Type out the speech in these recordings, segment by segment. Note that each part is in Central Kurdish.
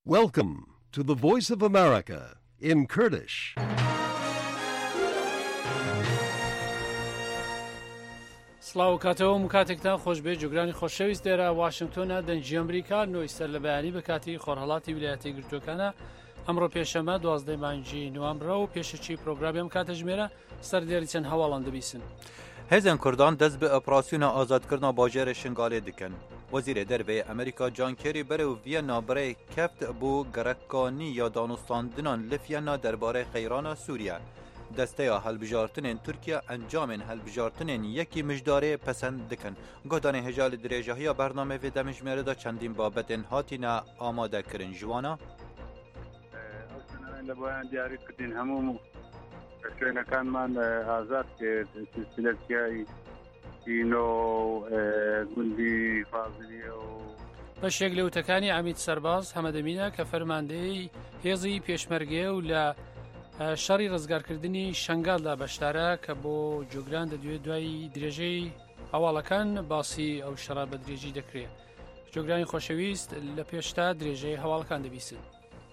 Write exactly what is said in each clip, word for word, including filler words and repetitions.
Welcome to the Voice of America in Kurdish. سڵاو کاتەوە کاتێکتان خۆشبێ جوگرانی خۆشەویست دێرە واشنگتۆنە دەنجی ئەمریکا نۆیسەر لە بەیانی بە کاتی خۆرهەڵاتی ویلایەتی گرتوەکانە ئەمڕۆ پێشەمە دوازدەی مانگی نوامبرە و پێشەچی پرۆگرامیم کاتەژمێرە سەردێری چەند هەواڵان دەبیسن. هێزن کوردان دەست بە ئۆپراسیۆنە ئازادکردنا باژێرە شنگالێ دکەن. وەزیرە دەربەیە ئەمریکا جان کێری بەرە و ڤیەنا بەرەی کەفت بوو گەرەکانی یا دانوستاندنان لە ڤیەنا دەربارەی قەیرانە سووریا. دەستەیە هەلبژارتنên Tirkiye encamên hilbijartinên yekî mijdarê pesend dikin. Godanê hêja li dirêjahiya bername vê demijmêre da çendîn babetên hatîne amadekirin ji wan a? Li boyan diyarî kirin hemû şwênekanman azad kir silsilekiyayî îno gundî faziliye û بەشێک لە وتەکانی ئەمید سەرباز هەمەدەمینە کە فەرماندەی هێزی پێشمەرگێ و لە شەڕی ڕزگارکردنی شنگالدا بەشدارە کە بۆ جۆگران دەدوێت دوای درێژەی هەواڵەکان باسی ئەو شەڕە بە درێژی دەکرێت. جۆگرانی خۆشەویست لە پێشتا درێژەی هەواڵەکان دەبیسن.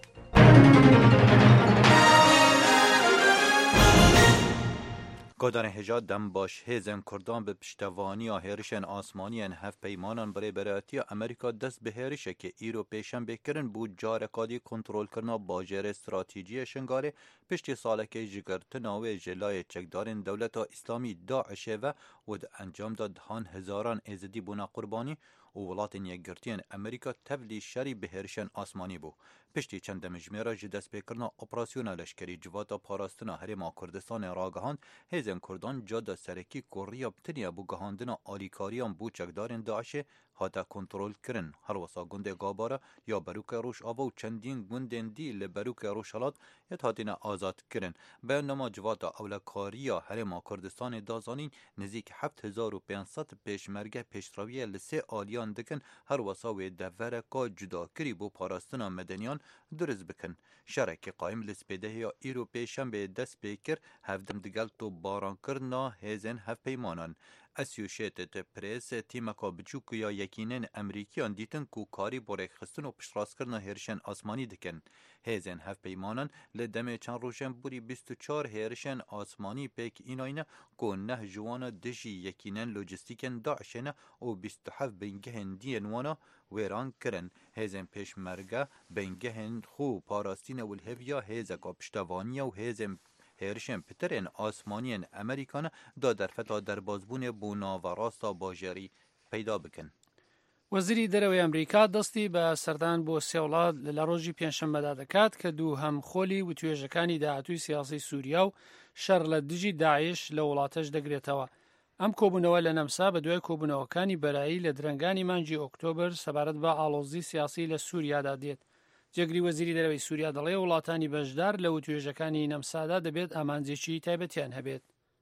Godanê hêja dem baş hêzên Kurdan bi piştevaniya hêrişên asmaniyên hevpeymanan birêberatiya Amerîka dest bi hêrişekê îro pêşembe kirin bû carekadî kontrolkirina bajêrê stratîjiyê Şingalê piştî salekê ji girtina wê ji layê çekdarên Dewleta İslamî Daişê ve û di encam da dihan hezaran êzidî bûna qurbanî û welatên yekgirtiyên Amerîka tevlî şerî bi hêrişên asmanî bû. Piştî çend demijmêra ji destpêkirina operasyona leşkerî civata parastina Herêma Kurdistanê ragihand, hêzên Kurdan cada serekî korriya tiniye bû gihandina alîkariyan bû çekdarên Daişê hate kontrol kirin. Herwesa gundê Gabara ya Berûkê Rojava û çendîn gundên dî li Berûkê Rojhilat yet hatine azad kirin. Bernama civata ewlekariya Herêma Kurdistanê da zanîn nêzik heft hezar û pênc sed pêşmerge pêşraviye li sê aliyan dikin herwesa wê devereka cudakirî bû parastina medeniyan duriz bikin. Şerekê qaim li spêdehiya îro pêşembê dest pê kir hevdim digel topbarankirina hêzên hevpeymanan. Associated Press tîmeka biçûk ya yekînên Emerîkiyan dîtin ku karî borêxistin û piştrazkirina hêrişên asmanî dikin. Hêzên hevpeymanan li demê çend rojên borî bîst û çar hêrişên asmanî pêk înayne ku neh ji wan dijî yekînên lojîstîkên Daişê ne û bîst û hev bingehên diyên wan wêran kirin. Hêzên pêşmerge bingehên xwe û parastînê wilhêviya hêzeka piştevaniya û hêzên hêrişên pitirên asmaniyên Amerîkanê da derfeta derbasbûnê bû naverasta bajarî peyda bikin. وەزیری دەرەوەی ئەمریکا دەستی بە سەردان بۆ سێ وڵات لە ڕۆژی پێنجشەممەدا دەکات کە دوو هەم خۆلی و توێژەکانی داهاتووی سیاسی سووریا و شەڕ لە دژی داعش لە وڵاتەش دەگرێتەوە. ئەم کۆبوونەوە لە نەمسا بە دوای کۆبوونەوەکانی بەرایی لە درەنگانی مانگی ئۆکتۆبر سەبارەت بە ئاڵۆزی سیاسی لە سووریادا دێت. جێگری وەزیری دەرەوەی سووریا دەڵێ وڵاتانی بەشدار لە توێژەکانی نەمسادا دەبێت ئامانجێکی تایبەتیان هەبێت.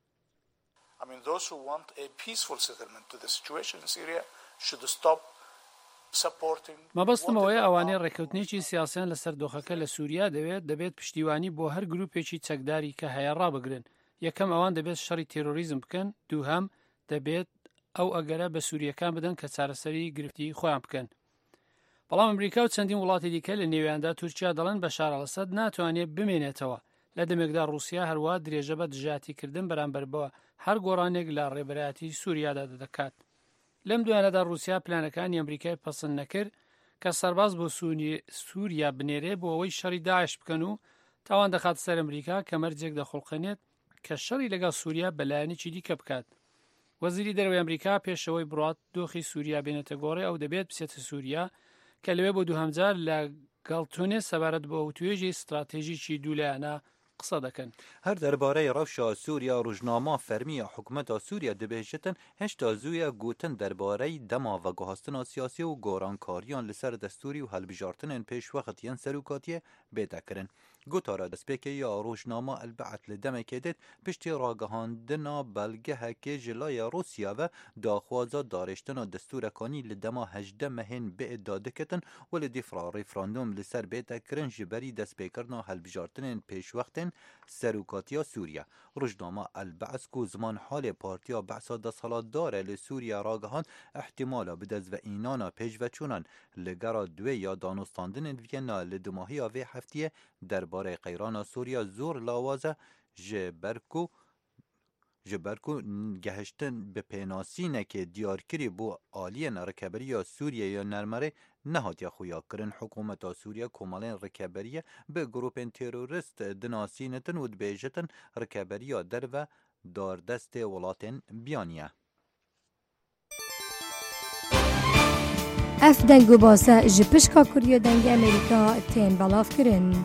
I mean, those who want a peaceful settlement to the situation in Syria should stop supporting. مەبەستمەوەی ئەوانەی ڕێکەوتنێکی سیاسیان لەسەر دۆخەکە لە سووریا دەوێت دەبێت پشتیوانی بۆ هەر گروپێکی چەکداری کە هەیە ڕابگرن. یەکەم ئەوان دەبێت شەڕی تێرۆریزم بکەن، دووهەم دەبێت ئەو ئەگەرە بە سووریەکان بدەن کە چارەسەری گرفتی خۆیان بکەن. بەڵام ئەمریکا و چەندین وڵاتی دیکە لە نێویاندا تورکیا دەڵێن بەشار ئەلەسەد ناتوانێت بمێنێتەوە. لە دەمێکدا رووسیا هەروە درێژە بە دژاتیکردن بەرامبەر بەوە هەر گۆڕانێک لە ڕێبەرایەتی سووریادا دەکات. لەم دوایانەدا رووسیا پلانەکانی ئەمریکای پەسەند نەکرد کە سەرباز بۆ سووریا بنێرێ بۆ ئەوەی شەڕی داعش بکەن و تاوان دەخات سەر ئەمریکا کە مەرجێک دەخۆڵقێنێت کە شەڕی لەگەڵ سووریا بەلایەنێکی دیکە بکات. وەزیری دەرەوەی ئەمریکا پێشەوەی بڕات دۆخی سووریا بێنێتە گۆڕێ ئەو دەبێت بچێتە سووریا کە لەوێ بۆ دووهەمجار لە گەڵتونێ سەبارەت بۆ توێژی استراتێژیکی دوولایەنە قسە دەکەن. هەر دەربارەی ڕەوشا سووریا ڕۆژنامە فەرمیە حکوومەتا سووریا دەبێژێتن هێشتا زوویە گوتن دەربارەی دەما ڤەگوهاستنا سیاسی و گۆڕانکاریان لەسەر دەستوری و هەلبژارتنên پێشوەختیان سەرۆکاتیە بێدەکردن. گوتارا دەستپێکی یا ڕۆژنامە ئەلبعەت لە دەمێکێدێت پشتی ڕاگەهاندنا بەلگەهەکێ ژلایە رووسیاوە داخوازە داڕێشتنا دەستورەکانی لە دەما هەژدە مەهێن بێئدا دکەتن و لە دیفرا ڕیفراندۆم لەسەر بێتەکردن ji berî destpêkirina helbijartinên pêşwextên serokatiya Sûriya. Rojnama Elbe'es ku ziman halê Partiya Be'sa desthilatdar e li Sûriya ragihand ihtimala bi dezveînana pêşveçûnan li gera duê ya danostandinên Viyena li dimahiya vê heftiyê derbarê qeyrana Sûriya zor lawaz e ji ber ku ji ber ku gehiştin bi pênasînekê diyarkirî bû aliyên Rêkeberiya Sûriyeyê Nermerê nehatiya xuyakirin. Hikûmeta Sûriya komalên Rêkeberiye bi grûpên terorîst dinasînitin û dibêjitin Rêkeberiya derve dardestê welatên biyaniye. Ev deng û base ji pişka Kuriya dengê Amerîka tên belavkirin.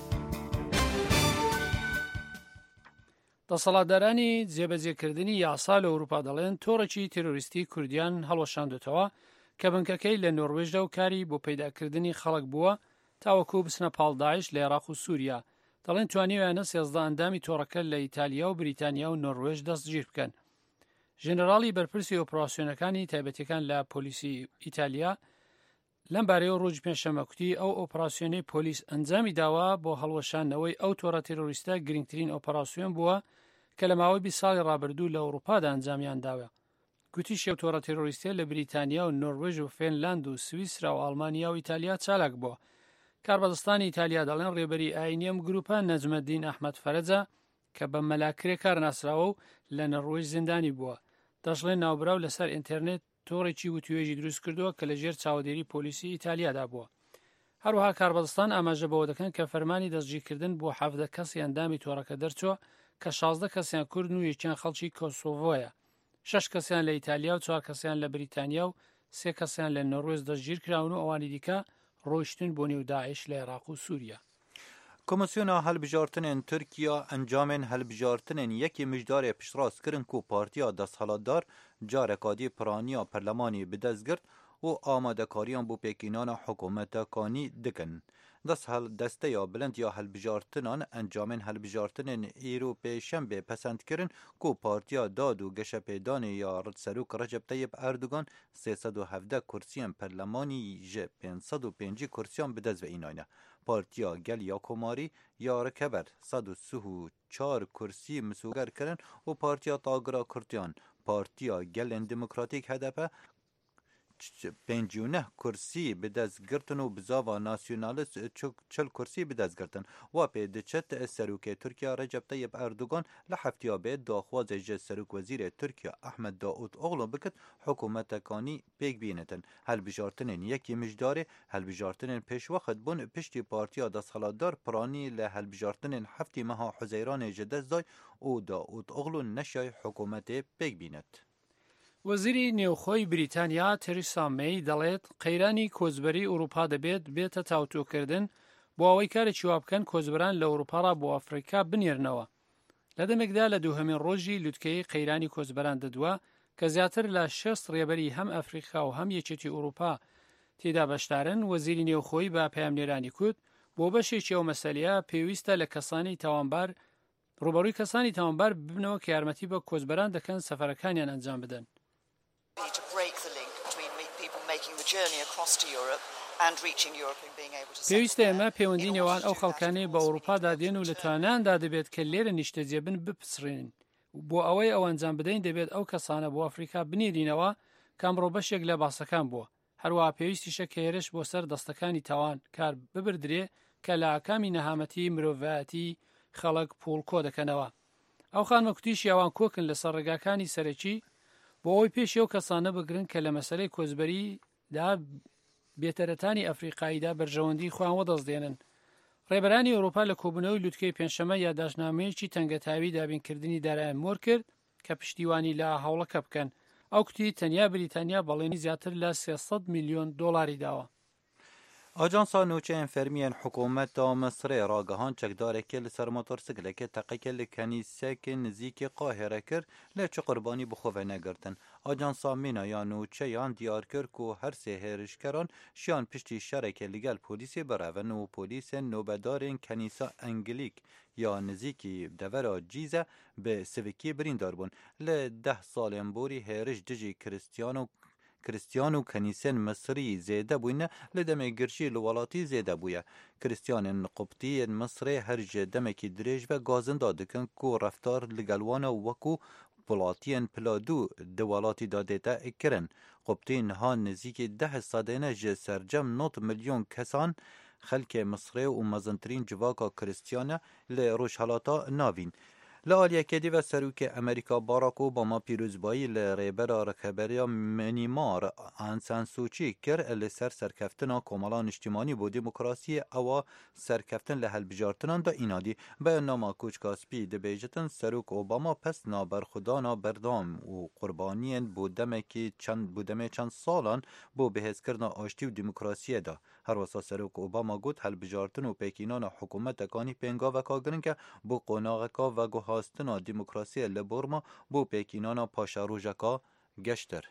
دەسەڵاتدارانی جێبەجێکردنی یاسا لە ئەوروپا دەڵێن تۆڕێکی تێرۆریستی کوردیان هەڵوەشاندوێتەوە کە بنکەکەی لە نۆروێژدا و کاری بۆ پەیداکردنی خەڵک بووە تاوەکو بچنە پاڵ داعش لە عێراق و سووریا. دەڵێن توانیویانە سێزدە ئەندامی تۆڕەکە لە ئیتالیا و بریتانیا و نۆروێژ دەستگیر بکەن. ژێنەراڵی بەرپرسی ئۆپراسیۆنەکانی تایبەتیەکان لە پۆلیسی ئیتالیا لەم بارەیەوە ڕۆژی پێنجشەممە کوتی ئەو ئۆپراسیۆنەی پۆلیس ئەنجامی داوە بۆ هەڵوەشانەوەی ئەو تۆڕە تێرۆریستە گرنگترین ئۆپراسیۆن بووە کە لە ماوەی بیست ساڵی ڕابردوو لە ئەوروپادا ئەنجامیان داوە. گوتی شێو تۆڕە تێرۆریستە لە بریتانیا و نۆروێژ و فێنلاند و سویسرا و ئەڵمانیا و ئیتالیا چالاک بووە. کاربەدەستانی ئیتالیا دەڵێن ڕێبەری ئاینیم گروپە نەجمەدین ئەحمەد فەرەجە کە بە مەلاکرێ کار ناسراوە و لە نەڕۆژ زیندانی بووە. دەژڵێن ناوبراو لەسەر ئینتەرنێت تۆڕێکی وتوێژی دروست کردووە کە لە ژێر چاودێری پۆلیسی ئیتالیادا بووە. هەروەها کاربەدەستان ئاماژە بەوە دەکەن کە فەرمانی دەستگیرکردن بۆ حەڤدە کەسی ئەندامی تۆڕەکە دەرچووە کە شازدە کەسیان کورد و یەکیان خەڵکی کۆسۆڤۆیە. شەش کەسیان لە ئیتالیا و چوار کەسیان لە بریتانیا و سێ کەسیان لە نۆروێژ دەستگیر کراون و ئەوانی دیکە ڕۆیشتن بۆ نێو داعش لە عێراق و سووریا. Komisyona helbijartinên Tirkiya encamên helbijartinên yekê mijdarê piştrast kirin ku Partiya Desthilatdar carekadî piraniya Perlemanî bi dest girt û amadekariyan bû pêkînana hikûmetekanî dikin. Desteya bilind ya helbijartinan encamên helbijartinên îro pêşembê pesend kirin ku Partiya Dad û Geşepêdanê ya Serok Recep Tayyip Erdogan sê sed û hevdeh kursiyên Perlemanî ji pênc sed û pêncî kursiyan bi dest veînayne. Partiya Gel ya Komarî ya Rikeber sed û sih û çar kursî misûger kirin û Partiya Tagira Kurdiyan, Partiya Gelên Demokratîk H D P pêncî û neh kursî bi dest girtin û bi zava nasyonalîst çil kursî bi dest girtin. Wa pê diçe Serokê Tirkiya Recep Tayyip Erdogan li heftiya bê daxwazê ji Serokwezîrê Tirkiya Ahmed Daûtoğlu bikit hikûmetekanî pêk bînitin. Helbijartinên yekî mijdarê helbijartinên pêşwexit bûn piştî Partiya Desthilatdar piranî li helbijartinên heftî meha Huzeyranê ji dest day û Daûtoğlu neşay hikûmetê pêk bînit. وەزیری نێوخۆی بریتانیا تریسا مەی دەڵێت قەیرانی کۆچبەری ئەوروپا دەبێت بێتە تاوتۆکردن بۆ ئەوەی کارێکی وا بکەن کۆچبەران لە ئەوروپاڕا بۆ ئەفریقا بنێرنەوە. لە دەمێکدا لە دووهەمین ڕۆژی لوتکەی قەیرانی کۆچبەران دەدووە کە زیاتر لە شەست ڕێبەری هەم ئەفریقا و هەم یەکێتی ئەوروپا تێدا بەشدارن. وەزیری نێوخۆی بە پەیامنێرانی کوت بۆ بەشێکی ئەو مەسەلەیە پێویستە لە کەسانی تاوانبار ڕوبەڕووی کەسانی تاوانبار ببنەوە کە یارمەتی بە کۆچبەران دەکەن سەفەرەکانیان ئەنجام بدەن. پێویستە ئێمە پەیوەندی نێوان ئەو خەڵکانەی بە ئەوروپادا دێن و لە تواناندا دەبێت کە لێرە نیشتەجێبن بپسڕین. بۆ ئەوەی ئەو ئەنجام بدەین دەبێت ئەو کەسانە بۆ ئەفریقا بنێرینەوە کامڕۆ بەشێک لە باسەکان بووە. هەروەها پێویستیشە کە هێرش بۆ سەر دەستەکانی تاوان کار ببردرێ کە لە ئاکامی نەهامەتی مرۆڤایەتی خەڵک پوڵکۆ دەکەنەوە. ئەو خانمەکوتیش یاوان کۆکن لەسەر ڕێگاکانی سەرەکی بۆ ئەوی پێش ئەو کەسانە بگرن کە لە مەسەلەی کۆچبەریدا بێتەرەتانی ئەفریقاییدا بەرژەوەندی خۆیان وەدەستدێنن. ڕێبەرانی ئەوروپا لە کۆبوونەوەی لوتکەی پێنجشەمە یادداشتنامەیەکی تەنگەتاوی دابینکردنی دارایان مۆر کرد کە پشتیوانی لە هەوڵەکە بکەن. ئەو کوتی تەنیا بریتانیا بەڵێنی زیاتر لە سێسەد میلیۆن دۆڵاری داوە. آجانسا نوچه انفرمین حکومت مصر راگهان چکداره که لسر موتورسیکل که تقیه لکنیسه که نزیک قاهره کر لچه قربانی بخواه نگرتن. آجانسا مینا یا نوچه یان دیار کر که هر سه هرشکران شیان پشتی شرک لگل پولیسی براون و پولیس نوبدار کنیسه انگلیک یا نزیکی دورا جیزه به سویکی بریندار بون. لده سال بوری هرش دجی کریستیانو کریستیان و کنیسین مصری زیده بوینه لدم گرشی لولاتی زیده بویه. کریستیان قبطی مصری هر جدمکی دریج و گازن دادکن که رفتار لگلوان وکو پلاتین پلادو دوالاتی داده تا اکرن. قبطی نها نزیک ده سادینه جه سرجم نوت میلیون کسان خلک مصری و مزنترین جواکا کریستیانه لروش حالاتا ناوین. لعالیه که دیو سروک امریکا باراک اوباما پیروزبایی لریبرا رکبریا منیمار آنسان سوچی کر لسر سرکفتنا کمالان اجتماعی بو دموکراسی او سرکفتن لحل بجارتنان دا اینادی بیان ناما کوچ کاسپی دبیجتن سروک اوباما پس نابرخدانا بردام و قربانین بودمه که چند بودمه چند سالان بو بهز کرنا آشتی و دموکراسی دا. هر واسه سروک اوباما گوت حل بجارتن و پیکینان حکومت اکانی پینگا و کاگرن که بو قناغکا و گوهاستنا دموکراسی لبورما بو پیکینانا پاشا روژکا گشتر.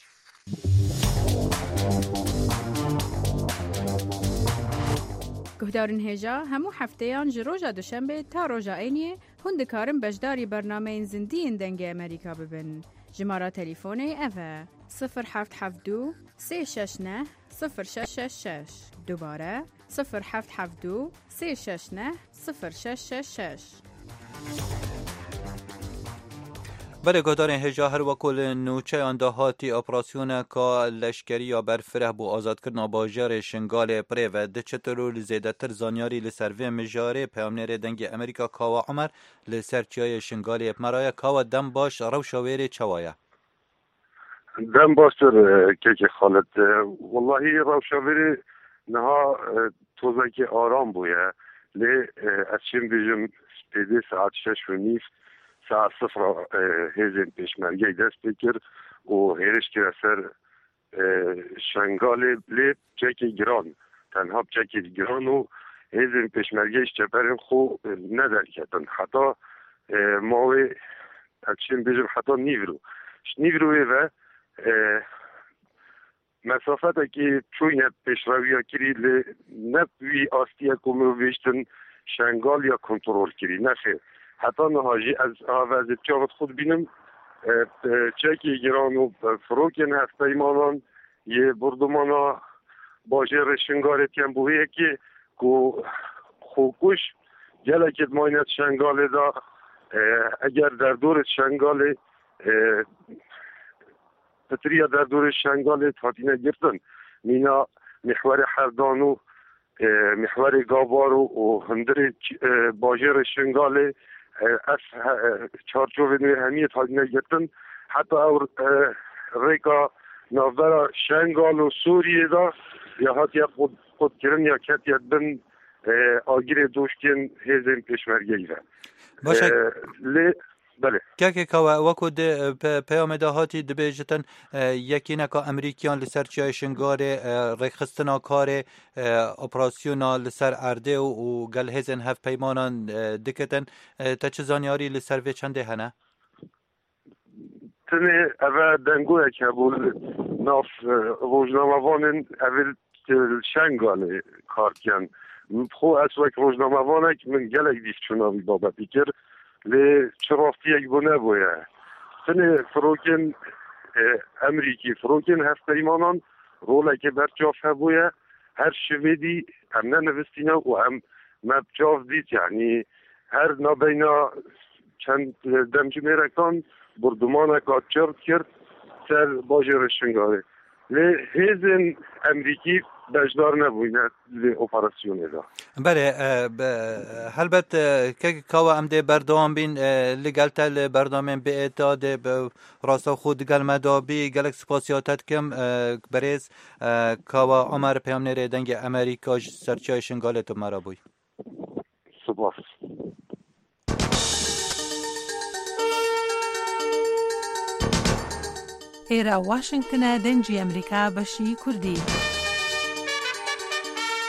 گهدارن هجا همو هفتهان جروجا دوشنبه تا روژا اینیه هندکارم بجداری برنامه زندین دنگ امریکا ببن. جماره تلیفونه اوه صفر هفت هفت دو سه شش نه صفر شش شش شش. دوباره صفر هفت هفت دو سه شش نه صفر شش شش شش. برای گدارن هجا هر وکل نوچه اندهاتی اپراسیون که لشکری یا برفره بو آزاد کرنا باجر شنگال پره و ده چطور زیده تر زانیاری لسروی مجاره پیامنیر دنگ امریکا کاوا عمر لسرچیای شنگال مرای کاوا دم باش رو شویر چوایه دم باشتر که که خالد والله رو شویر نها توزه آرام بویه لی از چیم بیجم سپیده ساعت شش و نیف ساعت صفر هیزن پیشمرگی دست بکر و هیرش که سر شنگال لی چکی گران تنها چکی گران و هیزن پیشمرگیش چپرین خو ندر کتن حتی ماوی اکشن بیجم حتی نیورو نیوروی و مسافت که چوی پیشروی ها کری لی نبوی آستی کمو بیشتن شنگال یا کنترول کری نخیر حتی نهاجی از آواز چاوت خود بینم چکی گران و فروکن هفته ایمانان یه بردمانا باجر شنگارت کن بویه که خوکوش گلکت ماینت شنگاله دا اگر در دور شنگاله پتریا در دور شنگاله تاتینه گرتن مینا محور حردانو محور گابارو و هندر باجر شنگاله از چارچوب نوی همیت حال نگرتن حتی اور ریکا نافدار شنگال و سوریه دا یا حتی خود, خود کرن یا کتیت بن آگیر دوشکن هیزن پیشمرگی را لی بله که که وکو پیام دهاتی دبیجتن یکی نکا امریکیان لسر چیای شنگار ریخستنا کار اپراسیونا لسر ارده و گل هزن هف پیمانان دکتن تا چه زانیاری لسر وی چنده هنه؟ تنه اوه دنگوه که بول ناف روزناموانن اول شنگال کار کن خو از وقت روزناموانه که من گلک دیف چوناوی بابا بیکر لی چرافتی یک بونه بویه سنه فروکن امریکی فروکن هفت ایمانان روله که برچاف بویه هر شویدی هم ننوستینه و هم مبچاف دید یعنی هر نابینا چند دمجی میرکان بردمان اکاد چرد کرد سر باجر شنگاره لی هیزن امریکی بجدار نبوینه لی اپراسیونه دا بله هلبت که کوا امده بردام بین لگلتا لبردامین به اعتاد راستا خود گل مدابی گلک سپاسیاتت کم بریز کوا عمر پیام نره دنگ امریکا سرچای شنگالتو مرا بوی سپاس ئێرە واشنگتنە دەنگی ئەمریکا بەشی کوردی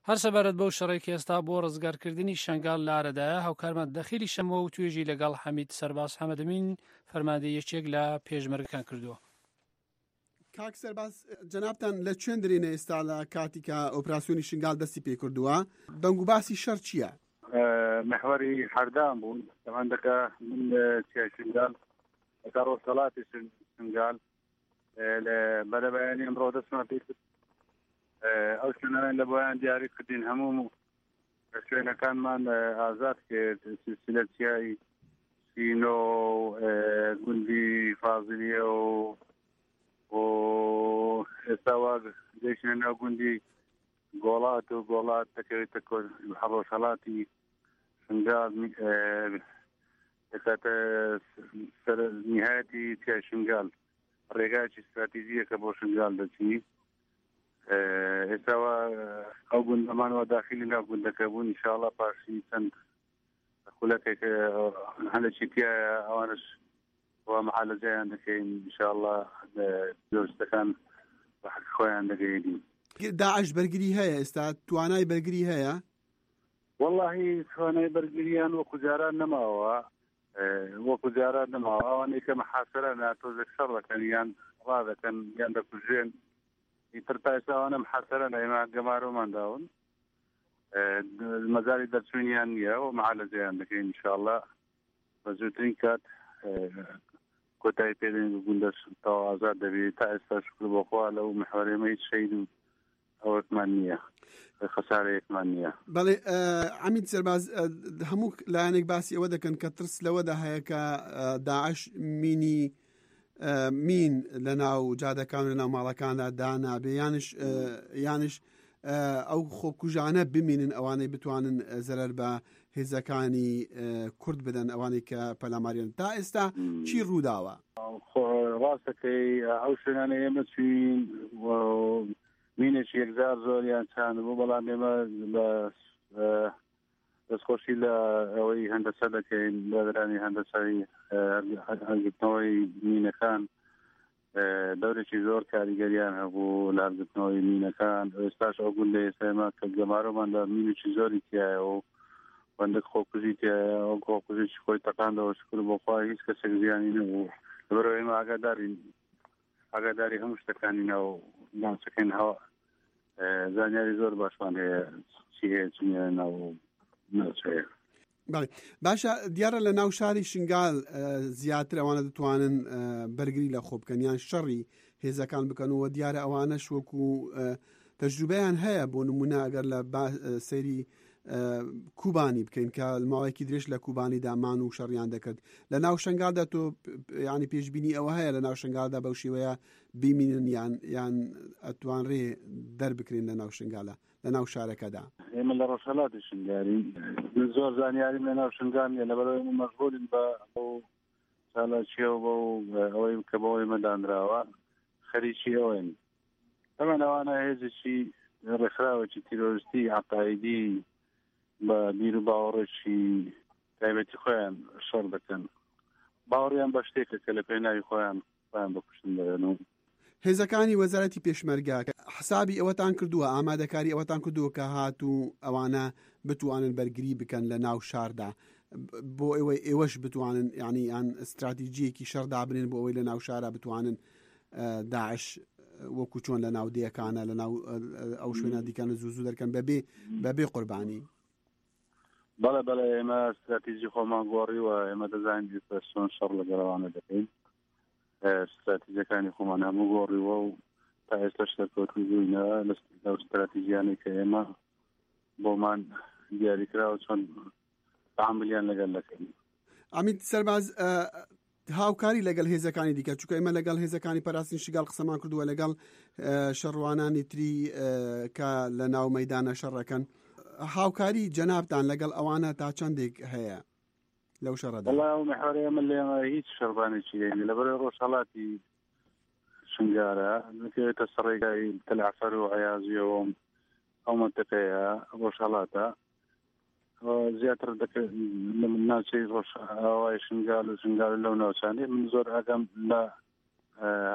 هەر سەبارەت بەو شەڕێکی ئێستا بۆ ڕزگارکردنی شنگال لە ئارەدایە هاوکارمان دەخیلی شەمەوە و توێژی لەگەڵ حەمید سەرباز حەمەدەمین فەرماندەی یەکێک لە پێشمەرگەکان کردووە. کاک سەرباز جەنابتان لە چێن درێنە ئێستا لە کاتی کە ئۆپراسیۆنی شنگال دەستی پێ کردووە دەنگ و باسی شەڕ چییە؟ محوری حردان بوون دەمەندەکە من چیا شنگال لە ڕۆژهەڵاتی شنگال لە بەرەبەیانی ئەمڕۆ دەستمان پێ کرد ئەو شوێنانە لە بۆیان دیاری کردین هەموو شوێنەکانمان ئازاد کرد سلسلە چیایی سینۆ گوندی فازلیە و و ئێستا وا دێشنە ناو گوندی گۆڵات و گۆڵات دەکەوێتە ڕۆژهەڵاتی شنگال دەکاتە نهایەتی چیا شنگال ڕێگایکی استراتیژیەکە بۆ شنگال دەچی ئێستا ئەو گوندەمانەوە داخلی ناو گوندەکە بوون ئینشاءڵڵا پاشی چەند خولەکێک هەندێکی تایە ئەوانش وا مەحالەجەیان دەکەین ئینشاءڵڵا دۆستەکان بە حەق خۆیان دەگەیەنین. داعش بەرگری هەیە ئێستا توانای بەرگری هەیە؟ وەڵڵاهی توانای بەرگریان وەکو جاران نەماوە وەکو جاران نەماوە ئەوانەی کە مەحاسەرە ناتۆزێک شەڕ دەکەن یان ڕادەکەن یان دەکوژێن ئیتر تا ئێستا ئەوانە محاسەرە ئێمە گەمارۆمان داون مەزاری دەرچوونیان نییە و مەحالەجەیان دەکەین ئینشاءڵڵا بە زووترین کات کۆتایی پێدەین گوندەش تەواو ئازاد دەبێت تا ئێستا شکر بۆخوا لەو محوەرێمە هیچ شەید و ئەوەکمان نییە خەسارەیەکمان نییە. بەڵێ حەمید سەرباز هەموو لایەنێک باسی ئەوە دەکەن کە ترس لەوەدا هەیە کە داعش مینی مین لە ناو جادەکان و لە ناو ماڵەکاندا دانابێ یانش یانش ئەو خۆکوژانە بمینن ئەوانەی بتوانن زەرەر بە هێزەکانی کورد بدەن ئەوانەی کە پەلاماریان تا ئێستا چی ڕووداوە؟ ڕاستەکەی ئەو شوێنانە ئێمە چوین مینێکی یەکجار زۆریان چاند بوو بەڵام ئێمە لە دەستخۆشی لە ئەوەی هەندەسە دەکەین بەدرانی هەندەسەی هەرگرتنەوەی مینەکان دەورێکی زۆر کاریگەریان هەبوو لارگرتنەوەی مینەکان ئێستاش ئەو گوندە ئێستاێمە کە گەمارۆماندا مینێکی زۆری تایە و بەندێک خۆکوژی تایە ئەو خۆکوژێکی خۆی تەقاندەوە شکر بۆخوا هیچ کەسێک زیانی نەبوو لەبەرەوە ئێمە ئاگادارین ئاگاداری هەموو شتەکانینە و ناوچەکەین هەوا زانیاری زۆر باشمان هەیە چی هەیە چ نییە ناو ناوچەیە. بەڵێ باشە دیارە لە ناو شاری شنگال زیاتر ئەوانە دەتوانن بەرگری لە خۆ بکەن یان شەڕی هێزەکان بکەنەوە دیارە ئەوانەش وەکو تەجروبەیان هەیە بۆ نمونە ئەگەر لە سەیری کوبانی بکەین کە ماوەیەکی درێژ لە کوبانی دامان و شەڕیان دەکرد لە ناو شنگالدا تۆ ینی پێشبینی ئەوە هەیە لە ناو شنگالدا بەو شێوەیە بیمینن یان یان ئەتوانڕێ دەربکرێن لە ناو شنگالە لە ناو شارەکەدا. ئێمە لە ڕۆژهەڵاتی شنگاری زۆر زانیاریم لە ناو شنگامیە لەبەرەوەی ئێمە مەشغوڵین بە ئەو چالاکیەوە بە ئەوەی کە بەوەی مەدانراوە خەریکی ئەوەن ئەمە ئەوانە هێزێکی ڕێکخراوێکی تیرۆریستی عەقایدی بە بیر و باوەڕێکی تایبەتی خۆیان شەڕ دەکەن باوەڕیان بە شتێکە کە لە پێناوی خۆیان خۆیان بکوشتن دەوێن و هێزەکانی وەزارەتی پێشمەرگە حسابی ئەوەتان کردووە ئامادەکاری ئەوەتان کردووە کە هاتوو ئەوانە بتوانن بەرگری بکەن لە ناو شاردا بۆ ئێوەی ئێوەش بتوانن یعنی یان استراتیژیەکی شەڕدا بنێن بۆ ئەوەی لە ناو شارە بتوانن داعش وەکو چۆن لە ناو دێکانە لە ناو ئەو شوێنە دیکەنە زوو زوو دەرکەن بەبێ بەبێ قوربانی. بەڵێ بەڵێ ئێمە استراتیژی خۆمان گۆڕیوە ئێمە دەزانین چۆن شەڕ لەگەڵەوانە دەکەین استراتیژیەکانی خۆمان هەموو گۆڕیوە و تا ئێستا شتەکەوتنی بووینەوە لەو استراتیژیانەی کە ئێمە بۆمان دیاریکراوە چۆن تەعاملیان لەگەڵ دەکەین. حەمید سەرباز هاوکاری لەگەڵ هێزەکانی دیکە چونکە ئێمە لەگەڵ هێزەکانی پاراستنی شنگال قسەمان کردووە لەگەڵ شەڕوانانی تری کە لە ناو مەیدانە شەڕەکەن هاوکاری جەنابتان لەگەڵ ئەوانە تا چەندێک هەیە لەو شەڕەدا؟ وەڵا ئەو محوەرەیە من لێمە هیچ شەڕبانێکی هەیە لەبەرەوەی ڕۆژهەڵاتی شنگارە دەکەوێتە سەرڕێگای تەلعفەر و عەیازیەوە ئەو مەنتەقەیە ڕۆژهەڵاتە زیاتر ناوچەی ڕۆژئاوای شنگال و شنگال لەو ناوچانێ من زۆر ئاگام لە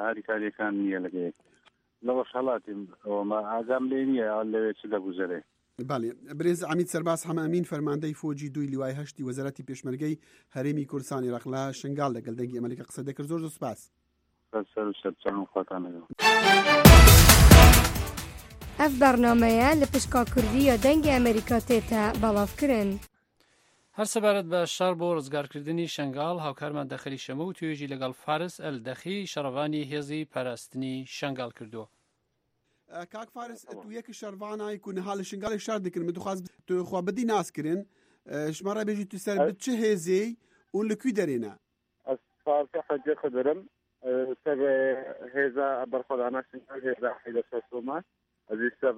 هاریکاریەکان نییە لەگەیەک لە ڕۆژهەڵاتی ئەوەمە ئاگام لێ نییە لەوێ چ دەگوزەرێ باڵێ برێز عەمید سەرباز حەمامین فەرماندەی فۆجی دوی لیوای هەشتی وەزارەتی پێشمەرگەی هەرێمی کوردستانی عێراق لە شنگال لەگەڵ دەنگی ئەمریکا قسە دەکرد. زۆر زۆر سوپاس. ئەف بەرنامەیە لە پشکا کوردیە دەنگی ئەمریکا تێتە بەڵاوکردن. هەر سەبارەت بە شار بۆ ڕزگارکردنی شنگال هاوکارمان دەخەلی شەمە و توێژی لەگەڵ فارس ئەلدەخی شەڕەوانی هێزی پاراستنی شنگال کردووە. کاک فارس تو یەکی شەڕوانای کو نەها لە شنگالی شار دەکردن من دخواست توخوا بدی ناسکردن ژمارە بێژی تو سەر ب چه هێزەی و لەکوێ دەرێنە؟ ئەس فارسە حەجە خەدرم سەر هێزە بەرخۆدانە شنگال هێزە حیدە سەسۆمان ئەزی سەر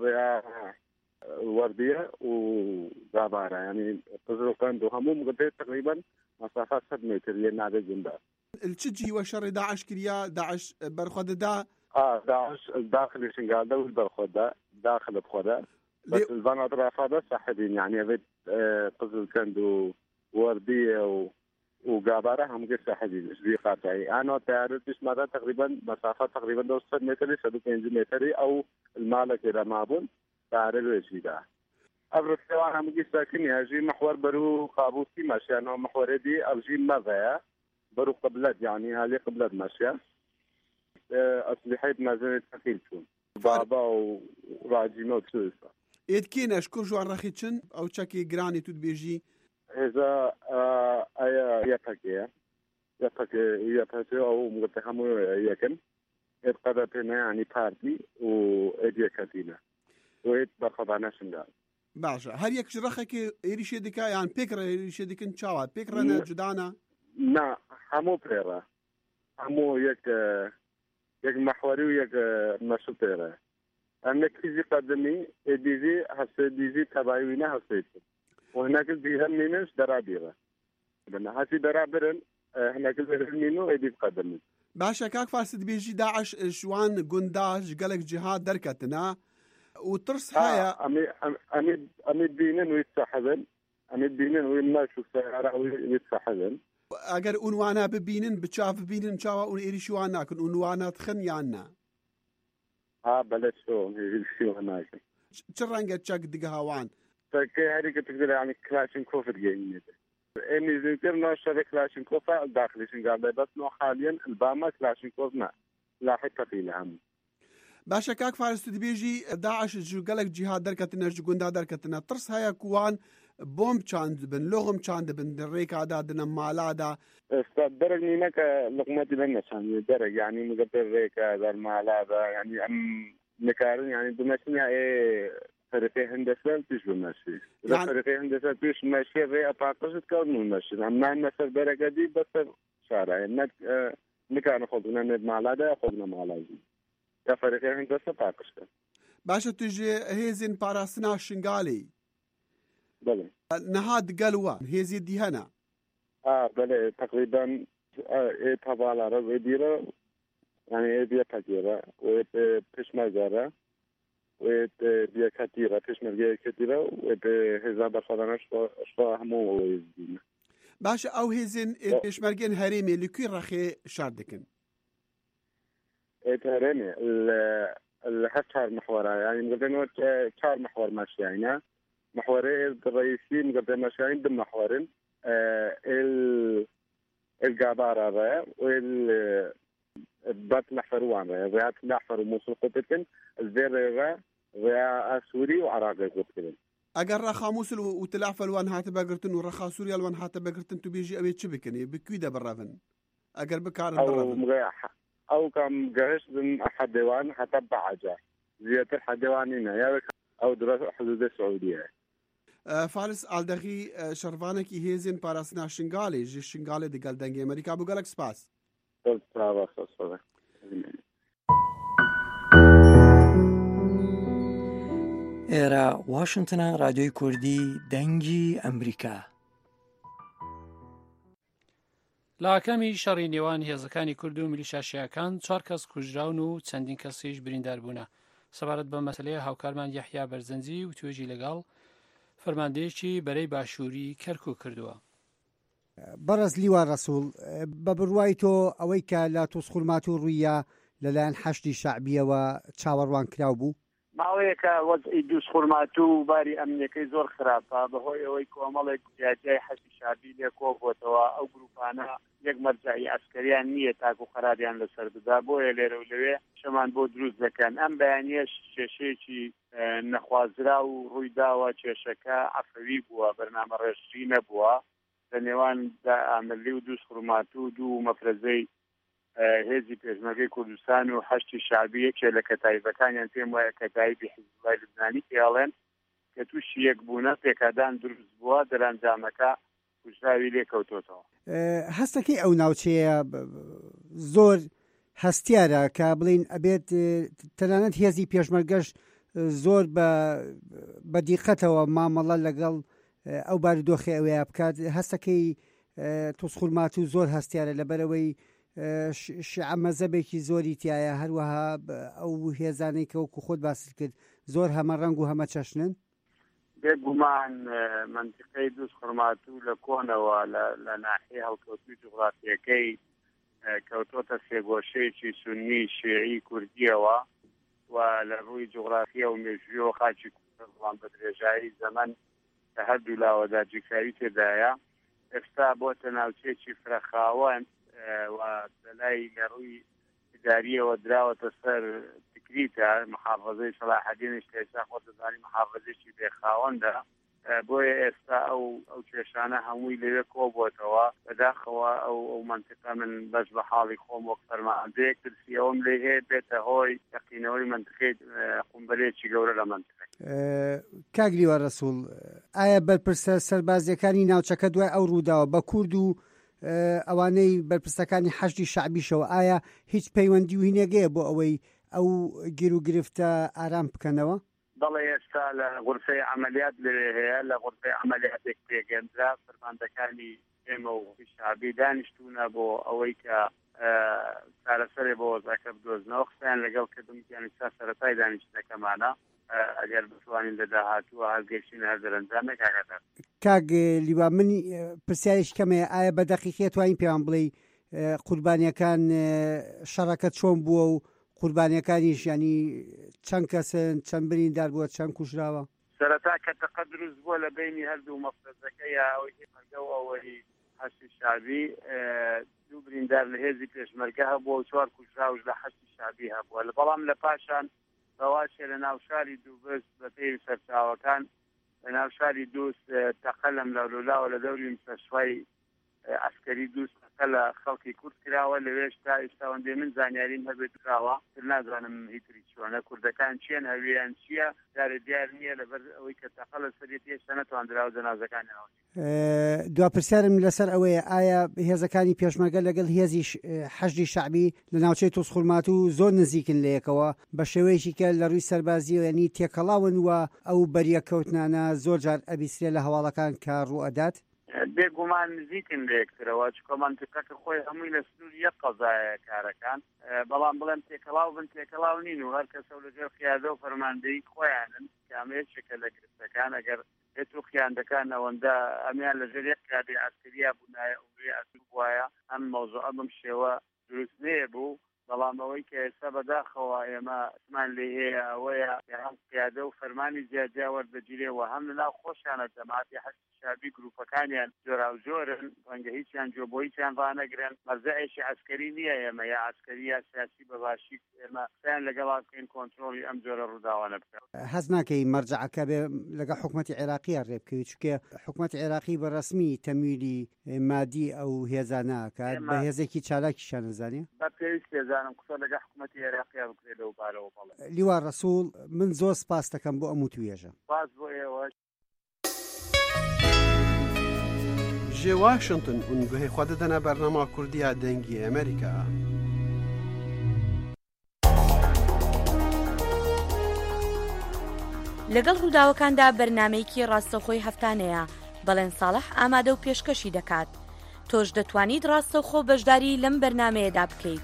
وردية وغابارة يعني قزرو كان دو هموم قديت تقريبا مسافات ست متر ينادى جندا. التشجي وشر داعش كريا داعش برخود دا اه داعش داخل شنقال دا والبرخود داخل بخودا بس البنات رافضة صحدين يعني بيت قزرو كان دو وردية و وغابارة هم غير صحدين زي قاطعي انا تعرفتش مدى تقريبا مسافات تقريبا دو ست متر سدو بنج متر او المالك الى مابون تعرف شيء ده. أبرز سواء هم جي ساكن يجي محور برو قابوسي ماشي أنا محور دي أرجي ماذا برو قبلت يعني هذه قبلت ماشية أسلحة نازل ثقيل شون بابا وراجينا وتشوفه. إد كين أشكر جو الرخيتشن أو تشكي جراني تود بيجي. إذا أي يبكي يبكي يبكي أو متهمو يكن إد قدرتنا يعني بارتي وإد يكتينا. ويت بخضعنا شنقال باشا هل يك جرخك إيريشي ديكا يعني بيكرا إيريشي ديكن شاوا بيكرا جدانا نا همو بيرا همو يك يك محوري ويك مشو بيرا أنا كيزي قدمي إديزي هسه ديزي تبايوينا هسه وهناك الديهم مينش درابيرا بنا هسي درابيرن هناك الديهم مينو إدي قدمي باشا كاك فاسد بيجي داعش شوان قنداش قالك جهاد دركتنا وترس هيا أمي أمي أمي بينن ويتسحبن أمي بينن وين شو سيارة ويتسحبن أجر عنوانا ببينن بتشاف بينن شوا ونيريشوانا كن عنوانا تخن يانا ها بلش شو نيريشوانا شرانجة تشاك دقهوان فكي هذيك تقدر يعني كلاشين كوفر جايين إني ذكر ناشر كلاشين كوفر داخلي شنقال بس نو حاليا الباما كلاشين كوفنا لا حتى فينا هم باشا كاك فارس تدبيجي داعش جو قالك جهاد دركتنا جو قندا دركتنا ترس هيا كوان بومب چاند بن لغم چاند بن دريك عدادنا مالادا استاذ درج مينك لقمتي بنا شان درج يعني مقدر ريكا ذا المالادا يعني ام نكارن يعني دمشنيا ايه فريقي هندسه تيش بمشي يعني فريقي هندسه تيش ماشي ري اباقش تكون ماشي اما الناس درجه دي بس شارع انك نكان خذنا مالادا خذنا مالادا يا فريقي هندسة باقشة. باشا تجي هيزن باراسنا شنغالي. بله. نهاد قلوة هيزي ديهنا. آه بله تقريبا إيه تبالا رز إديرة يعني إيه بيا كثيرة وإيه بيشمرجرة وإيه بيا كثيرة بيشمرجرة كثيرة وإيه هزاب خدنا شو شو همو ويزدين. باشا أو هيزن بيشمرجين هريمي لكي رخي شاردكن. تهرمي الحشر محورة يعني مقدمة شهر محور ماشي يعني محورين الرئيسي مقدمة ماشيين ضمن محورين ال الجابارة ذا وال بات الأحفر وان ذا ذات الأحفر وموصل قطتين الزير ذا ذا سوري وعراقي قطتين أجر رخا موصل وتلعفل وان هاتبا قرتن ورخا سوريا وان هاتبا قرتن تبيجي أبي تشبكني بكويدا بالرافن أجر بكار بالرافن أو كم جهش من أحد ديوان حتبع عجا زيادة الحديوانين يا أو دراسة حدود السعودية. أه فارس ألدغي شرفانك يهزن باراسنا شنغالي جي شنغالي دي قال دنجي أمريكا بقولك سباس. قلت سباس سباس. إيرا واشنطن راديو كردي دنجي أمريكا. لاکەمی شەڕی نێوان هێزەکانی کورد و میلیشا شیعەکان چوار کەس کوژراون و چەندین کەسیش بریندار بوونە. سەبارەت بە مەسەلەیە هاوکارمان یەحیا بەرزەنجی و توێژی لەگەڵ فەرماندەیەکی بەرەی باشووری کەرکوو کردووە. بەڕێز لیوا ڕەسوڵ بە بڕوای تۆ ئەوەی کە لە تۆسخورمات و ڕوویە لەلایەن حەشتی شەعبیەوە چاوەڕوان کراو بوو؟ ماوەیەکە وەزعی دووسخورمات و باری ئەمنیەکەی زۆر خراپە بەهۆی ئەوەی کۆمەڵێک جیاجای حەزی شابی لێ کۆبووەتەوە ئەو گروپانە یەک مەرجعی ئەسکەریان نییە تاکو قەراریان لەسەر بدا بۆیە لێرە و لەوێ شەمان بۆ دروست دەکەن ئەم بەیانیەش کێشەیەکی نەخوازرا و ڕوویداوە کێشەکە عەفەوی بووە بەرنامە ڕێژی نەبووە لە نێوان ئامەلی و دووسخورمات و دوو مەفرەزەی هێزی پێشمەرگەی کوردستان و هەشتی شعبی یەکێ لە کەتایبەکانیان پێم وایە کەتایبی حیزبوڵای لوبنانی پێڵێن کە تووشی یەکبوونە پێکادان دروست بووە دەرانجامەکە کوژراوی لێ کەوتۆتەوە. هەستەکەی ئەو ناوچەیە زۆر هەستیارە کە بڵین ئەبێت تەنانەت هێزی پێشمەرگەش زۆر بە دیقەتەوە مامەڵە لەگەڵ ئەو بارودۆخی ئەوەیە بکات. هەستەکەی دووسخورمات و زۆر هەستیارە لەبەرەوەی شیعە مەزەبێکی زۆری تایە هەروەها ئەو هێزانەی کە وەکو خۆت باست کرد زۆر هەمە ڕەنگ و هەمە چەشنن. بێگومان منتیقەی دووسخورمات و لە کۆنەوە لە ناحیە هەڵکەوتوی جوغرافیەکەی کەوتۆتە سێگۆشەیەکی سونی شیعی کوردیەوە و لە ڕووی جوغرافیە و مێژووی و خاچی کوردستان بە درێژایی زەمن لە هەردوو لاوەدا جێکراوی تێدایە. ئێستا بۆتە ناوچەیەکی فرەخاوەند و لەلای لە ڕووی ئیداریەوە دراوەتە سەر تکریتە محافەزەی سەلاحەدینیش کە ئێستا خۆ دەزانی محافەزێکی بێخاوەندە بۆیە ئێستا ئەو ئەو کێشانە هەمووی لەوێ کۆبووەتەوە بەداخەوە ئەو ئەو منتیقە من بەش بە حاڵی خۆم وەک فەرماندەیەک ترسی ئەوم لێ هەیە بێتە هۆی تەقینەوەی منتیقەی قومبەرێکی گەورە لە منتیقە. کاک لیوە ڕەسوڵ ئایا بەرپرسە سەربازیەکانی ناوچەکە دوای ئەو ڕووداوە بە کورد و ئەوانەی بەرپرسەکانی حەشتی شعبیشەوە ئایا هیچ پەیوەندی و هینێگەیە بۆ ئەوەی ئەو گیر و گرفتە ئارام بکەنەوە؟ بەڵێ ئێستا لە غورفەی عەمەلیات لەوێ هەیە لە غورفەی عەمەلیاتێک پێگەندرا فەرماندەکانی ئێمە و شعبی دانیشتوونە بۆ ئەوەی کە چارەسەرێ بۆ وەزاکە بدۆزنەوە قسەیان لەگەڵ کردومیان ئێستا سەرەتای دانیشتنەکەمانە ئەگەر بتوانین لە داهاتووە هەڵگەشتین هەر دەرەنجامێک کاکەتە. کاک لیوا من پرسیارێک کەمەیە ئایا بە دەقیقێت توانین پێیان بڵێ قوربانیەکان شەڕەکە چۆن بووە و قوربانیەکانیش ینی چەند کەسن چەند بریندار بووە چەند کوژراوە؟ سەرەتا کە تەقە دروست بووە لە بینی هەردوو مەفرەزەکەیە ئەوەی پێشمەرگە و ئەوەی حەشتی شعبی دوو بریندار لە هێزی پێشمەرگە هەبووە و چوار کوژراوش لە حەشتی شعبی هەبووە لە بەڵام لە پاشان بەواشێ لە ناو شاری دووبست بە پێی سەرچاوەکان لە ناو شاری دووست تەقە لەم لەولولاوە لە دەوری مستەشفای عسکەری دووست تەقە لە خەڵکی کورد کراوە لەوێش تا ئێستاوەندێ من زانیاریم هەبێت کراوە تر نازانم هیتری چۆنە کوردەکان چیان هەویان چییە دارە دیار نییە لەبەر ئەوەی کە تەقە لە سەرێت هێشتا نەتوانراوە جەنازەکانی ناوچ. دوپرسیارم لەسەر ئەوەیە ئایا هێزەکانی پێشمەرگە لەگەڵ هێزی حەشتی شعبی لە ناوچەی دووسخورمات و زۆر نزیکن لە یەکەوە بە شێوەیەکی کە لە ڕووی سەربازیەوە ینی تێکەڵاون وە ئەو بەریەکەوتنانە زۆر جار ئەبیسرێ لە هەواڵەکان کە ڕوئەدات؟ بێگومان نزیکن لە یەکترەوە چکە منتیقەکە خۆی هەمووی لە سنوور یەک قەزایە کارەکان بەڵام بڵێم تێکەڵاو بن تێکەڵاو نین و هەر کەسە لەژێر قیادە و فەرماندەیی خۆیانن کامەیەکێکە لە گرفتەکان ئەگەر هێت و خیاندەکان ئەوەندە ئەمیان لەژێر یەک کادی عسکەریە بوونایە ئەوێ ئەسوب وایە ئەم مەوزوعە بەم شێوە دروست نەیە بوو بەڵام ئەوەی کە ئێستا بەداخەوە ئێمە سمان لێ هەیە ئەوەیە هەم قیادە و فەرمانی جیاجیا وەردەگیرێەوە هەم لەناو خۆشیانە جەماعەتی حەشتی شعبی گروپەکانیان جۆرا و جۆرن ڕەنگە هیچیان جۆ بۆ هیچیان ڕانەگرن مەرجەعێکی عسکەری نییە ئێمە یا عسکەری یا سیاسی بەباشی ئێمە قسەیان لەگەڵا بکەین کۆنتڕۆڵی ئەم جۆرە ڕووداوانە بکەن. حەز ناکەی مەرجەعەکە بێ لەگەڵ حکوومەتی عێراقیە ڕێ بکەوێت چونکە حکوومەتی عێراقی بەڕەسمی تەمویلی مادی ئەو هێزانە کات بە هێزێکی چالاکیشان نەزانێ بە پێویست هێزانم قسە لەگەڵ حکوومەتی عێراقیە بکرێت لەو بارەوە بەڵێ. لیوا ڕەسوڵ من زۆر سپاس دەکەم بۆ ئەم توێژە. سپاس بۆ ئێوە. ji Washington û guhê xwe didine bernama Kurdiya dengî Amerîka. لەگەڵ ڕووداوەکاندا بەرنامەیەکی ڕاستەوخۆی هەفتانەیە بەڵێن ساڵح ئامادە و پێشکەشی دەکات. تۆش دەتوانیت ڕاستەوخۆ بەشداری لەم بەرنمەیەدا بکەیت.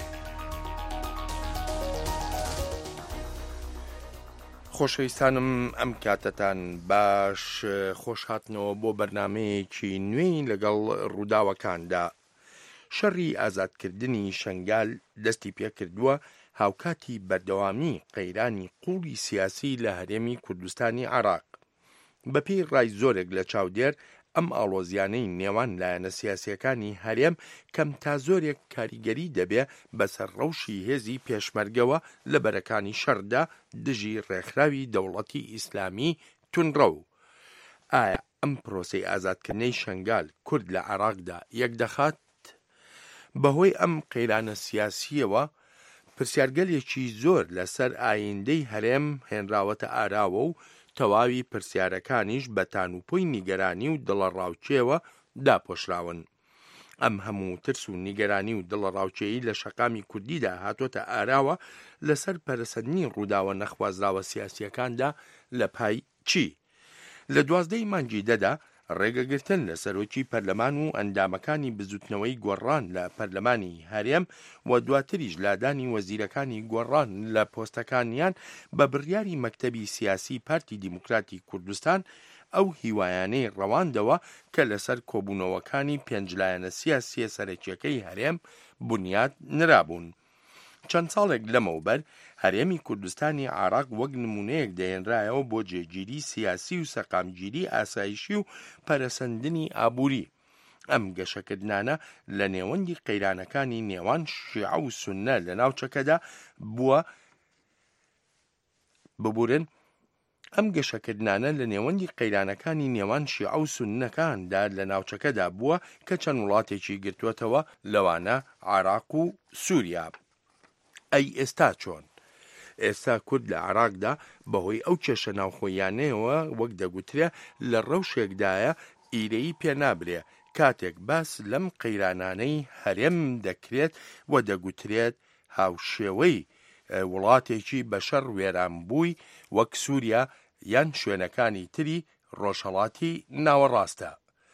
خۆشەویستانم ئەم کاتەتان باش خۆش هاتنەوە بۆ بەرنمەیەکی نوێی لەگەڵ ڕووداوەکاندا. شەڕی ئازادکردنی شەنگال دەستی پێ کردووە هاوکاتی بەردەوامی قەیرانی قوڵی سیاسی لە هەرێمی کوردستانی عێراق. بەپێی ڕای زۆرێک لە چاودێر ئەم ئاڵۆزیانەی نێوان لایەنە سیاسیەکانی هەرێم کەم تا زۆرێک کاریگەری دەبێ بەسەر ڕەوشی هێزی پێشمەرگەوە لە بەرەکانی شەردا دژی ڕێکخراوی دەوڵەتی ئیسلامی تونڕە و ئایا ئەم پرۆسەی ئازادکردنەی شنگال کورد لە عێراقدا یەک دەخات؟ بەهۆی ئەم قەیرانە سیاسیەوە پرسیارگەلێکی زۆر لەسەر ئایندەی هەرێم هێنراوەتە ئاراوە و تەواوی پرسیارەکانیش بە تانوپۆی نیگەرانی و دڵەڕاوچێوە داپۆشراون. ئەم هەموو ترس و نیگەرانی و دڵەڕاوچێیی لە شەقامی کوردیدا هاتۆتە ئاراوە لەسەر پەرسەندنی ڕووداوە نەخوازراوە سیاسیەکاندا لە پای چی؟ لە دوازدەی مانگی دەدا ڕێگەگرتن لە سەرۆکی پەرلەمان و ئەندامەکانی بزوتنەوەی گۆڕان لە پەرلەمانی هەرێم و دواتریش لادانی وەزیرەکانی گۆڕان لە پۆستەکانیان بە بڕیاری مەکتەبی سیاسی پارتی دیموکراتی کوردستان ئەو هیوایانەی ڕەواندەوە کە لەسەر کۆبوونەوەکانی پێنجلایەنە سیاسیە سەرەکیەکەی هەرێم بنیاد نرابوون. چەند ساڵێک لەمەوبەر هەرێمی کوردستانی عێراق وەک نمونەیەک دەهێنرایەوە بۆ جێگیری سیاسی و سەقامگیری ئاسایشی و پەرەسەندنی ئابووری. ئەم گەشەکردانە لە نێوەندی قەیرانەکانی نێوان شیعە و سوننە لە ناوچەکەدا بووە ببورن ئەم گەشەکردانە لە نێوەندی قەیرانەکانی نێوان شیعە و سوننەکاندا لە ناوچەکەدا بووە کە چەند وڵاتێکی گرتووەتەوە لەوانە عێراق و سووریا. ئەی ئێستا چۆن؟ ئێستا کورد لە عێراقدا بەهۆی ئەو کێشە ناوخۆیانەوە وەک دەگوترێ لە ڕەوشێکدایە ئیرەیی پێنابرێ کاتێک باس لەم قەیرانانەی هەرێم دەکرێت و دەگوترێت هاوشێوەی وڵاتێکی بەشەر وێرانبووی وەک سووریا یان شوێنەکانی تری ڕۆژهەڵاتی ناوەڕاستە.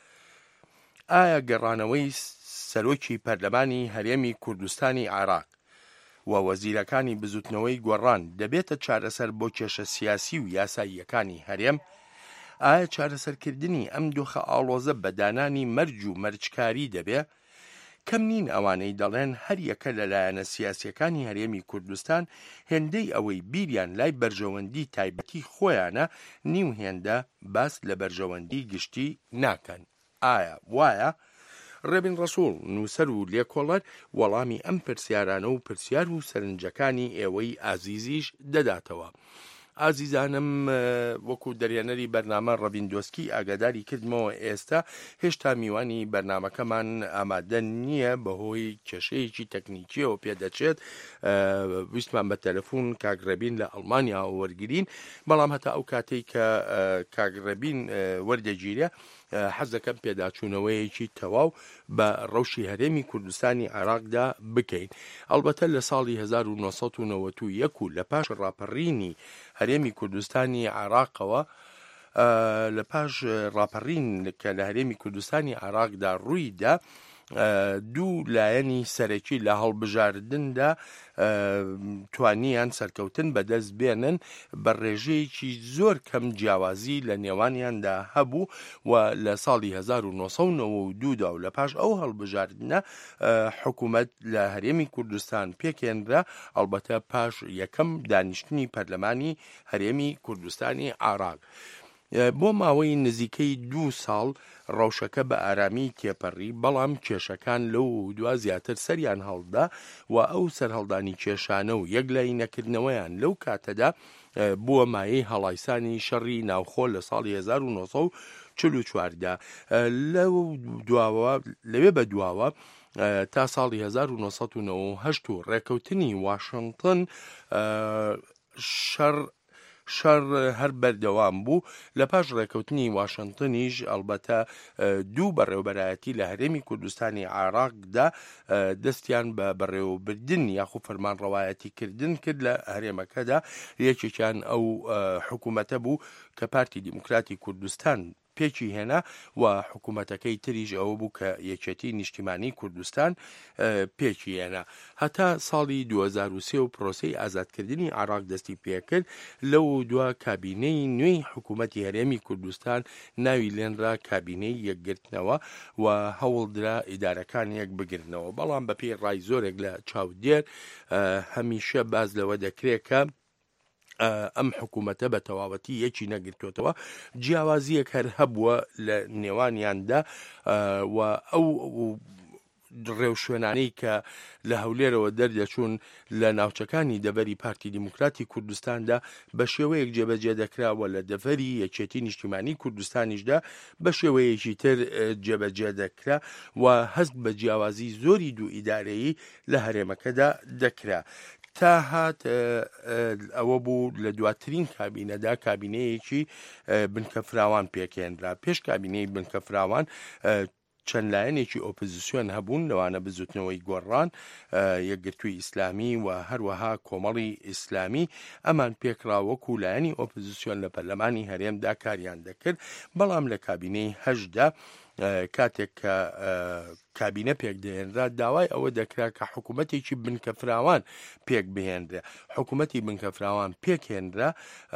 ئایا گەڕانەوەی سەرۆکی پەرلەمانی هەرێمی کوردستانی عێراق و وەزیرەکانی بزوتنەوەی گۆڕان دەبێتە چارەسەر بۆ کێشە سیاسی و یاساییەکانی هەرێم؟ ئایا چارەسەرکردنی ئەم دۆخە ئاڵۆزە بەدانانی مەرج و مەرجکاری دەبێ؟ کەم نین ئەوانەی دەڵێن هەر یەکە لەلایەنە سیاسیەکانی هەرێمی کوردستان هێندەی ئەوەی بیریان لای بەرژەوەندی تایبەتی خۆیانە نیو هێندە باس لە بەرژەوەندی گشتی ناکەن. ئایا وایە؟ ڕێبن ڕەسوڵ نووسەر و لێکۆڵەر وەڵامی ئەم پرسیارانە و پرسیار و سەرنجەکانی ئێوەی ئازیزیش دەداتەوە. ئازیزانم، وەکو دەرێنەری بەرنامە ڕەبیندۆسکی ئاگاداری کردمەوە ئێستا هێشتا میوانی بەرنامەکەمان ئامادە نییە بەهۆی کێشەیەکی تەکنیکیەوە پێدەچێت. ویستمان بە تەلەفۆن کاگڕەبین لە ئەڵمانیا وەرگرین، بەڵام هەتا ئەو کاتێک کە کاگڕەبین وەردەگیرێ حەز دەکەم پێداچوونەوەیەکی تەواو بە ڕەوشی هەرێمی کوردستانی عێراقدا بکەین. ئەڵبەتە لە ساڵی هەزار و نۆسەد و نەوەت و یەک و لە پاش ڕاپەڕینی هەرێمی کوردستانی عێراقەوە لە پاش ڕاپەڕین کە لە هەرێمی کوردستانی عێراقدا ڕوویدا دوو لایەنی سەرەکی لە هەڵبژاردندا توانیان سەرکەوتن بەدەست بێنن بە ڕێژەیەکی زۆر کەم جیاوازی لە نێوانیاندا هەبوو و لە ساڵی هەزار و نۆسەد و نەوە و دوودا و لە پاش ئەو هەڵبژاردنە حکوومەت لە هەرێمی کوردستان پێکێنرا، ئەڵبەتە پاش یەکەم دانیشتنی پەرلەمانی هەرێمی کوردستانی عێراق. بۆ ماوەی نزیکەی دوو ساڵ ڕەوشەکە بە ئارامی تێپەڕی، بەڵام کێشەکان لەو دوا زیاتر سەریان هەڵدا و ئەو سەرهەڵدانی کێشانە و یەکلای نەکردنەوەیان لەو کاتەدا بووە مایەی هەڵایسانی شەڕی ناوخۆ لە ساڵی هەزار و نۆسەد و چل و چواردا. لەو دواوە لەوێ بە دواوە تا ساڵی هەزار و نۆسەد و نەوە و هەشت و ڕێکەوتنی واشنگتن شەڕ شەڕ هەر بەردەوام بوو. لە پاش ڕێکەوتنی واشنگتنیش ئەلبەتە دوو بەڕێوەبەرایەتی لە هەرێمی کوردستانی عێراقدا دەستیان بە بەڕێوەبردن یاخو فەرمانڕەوایەتی کردن کرد لە هەرێمەکەدا. یەکێکیان ئەو حکوومەتە بوو کە پارتی دیموکراتی کوردستان پێکی هێنا و حکوومەتەکەی تریژ ئەوە بوو کە یەکێتی نیشتیمانی کوردستان پێکی هێنا. هەتا ساڵی دوو هەزار و سێ و پرۆسەی ئازادکردنی عێراق دەستی پێکرد، لەو دوا کابینەی نوێی حکوومەتی هەرێمی کوردستان ناوی لێنرا کابینەی یەکگرتنەوە و هەوڵدرا ئیدارەکان یەک بگرنەوە. بەڵام بە پێی ڕای زۆرێک لە چاودێر هەمیشە باز لەوە دەکرێت کە ئەم حکوومەتە بە تەواوەتی یەکی نەگرتوێتەوە، جیاوازیەک هەر هەبووە لە نێوانیاندا و ئەو ڕێو شوێنانەی کە لە هەولێرەوە دەردەچوون لە ناوچەکانی دەڤەری پارتی دیموکراتی کوردستاندا بە شێوەیەک جێبەجێ دەکراوە، لە دەڤەری یەکێتی نیشتیمانی کوردستانیشدا بە شێوەیەکی تر جێبەجێ دەکرا و هەست بە جیاوازی زۆری دوو ئیدارەیی لە هەرێمەکەدا دەکرا. تا هات ئەوە بوو لە دواترین کابینەدا کابینەیەکی بنکەفراوان پێکێنرا. پێش کابینەی بنکەفراوان چەند لایەنێکی ئۆپۆزیسیۆن هەبوون، لەوانە بزوتنەوەی گۆڕان، یەکگرتووی ئیسلامی و هەروەها کۆمەڵی ئیسلامی، ئەمان پێکراوەکو لایەنی ئۆپۆزیسیۆن لە پەرلەمانی هەرێمدا کاریان دەکرد. بەڵام لە کابینەی هەشدا کاتێک کە کابینە پێک دەهێنرا داوای ئەوە دەکرا کە حکوومەتێکی بنکەفراوان پێک بهێنرێ. حکوومەتی بنکەفراوان پێکهێنرا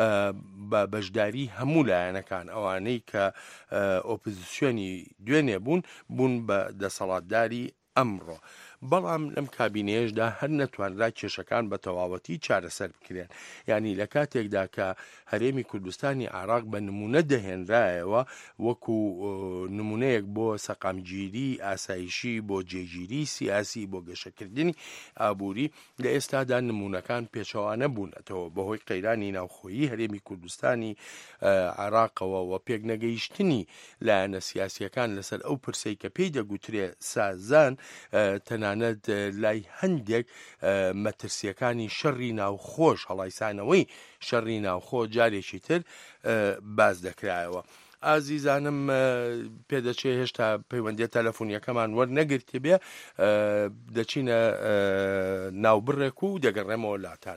بە بەشداری هەموو لایەنەکان، ئەوانەی کە ئۆپۆزیسیۆنی دوێنێ بوون بوون بە دەسەڵاتداری ئەمڕۆ. بەڵام لەم کابینەیەشدا هەر نەتوانرا کێشەکان بە تەواوەتی چارەسەر بکرێن. یعنی لە کاتێکدا کە هەرێمی کوردستانی عێراق بە نمونە دەهێنرایەوە وەکو نمونەیەک بۆ سەقامگیری ئاسایشی، بۆ جێگیری سیاسی، بۆ گەشەکردنی ئابووری، لە ئێستادا نمونونەکان پێچەوانە بوونەتەوە بەهۆی قەیرانی ناوخۆیی هەرێمی کوردستانی عێراقەوە و پێک نەگەیشتنی لایەنە سیاسیەکان لەسەر ئەو پرسەی کە پێی دەگوترێ سازان، تەنانەت لای هەندێک مەترسیەکانی شەڕی ناوخۆش، هەڵایسانەوەی شەڕی ناوخۆ جارێکی تر باز دەکرایەوە. ئازیزانم پێدەچێ هێشتا پەیوەندی تەلەفۆنیەکەمان وەرنەگرتی بێ، دەچینە ناوبڕێک و دەگەڕێمەوە لاتان.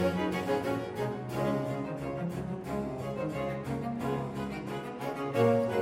Thank you.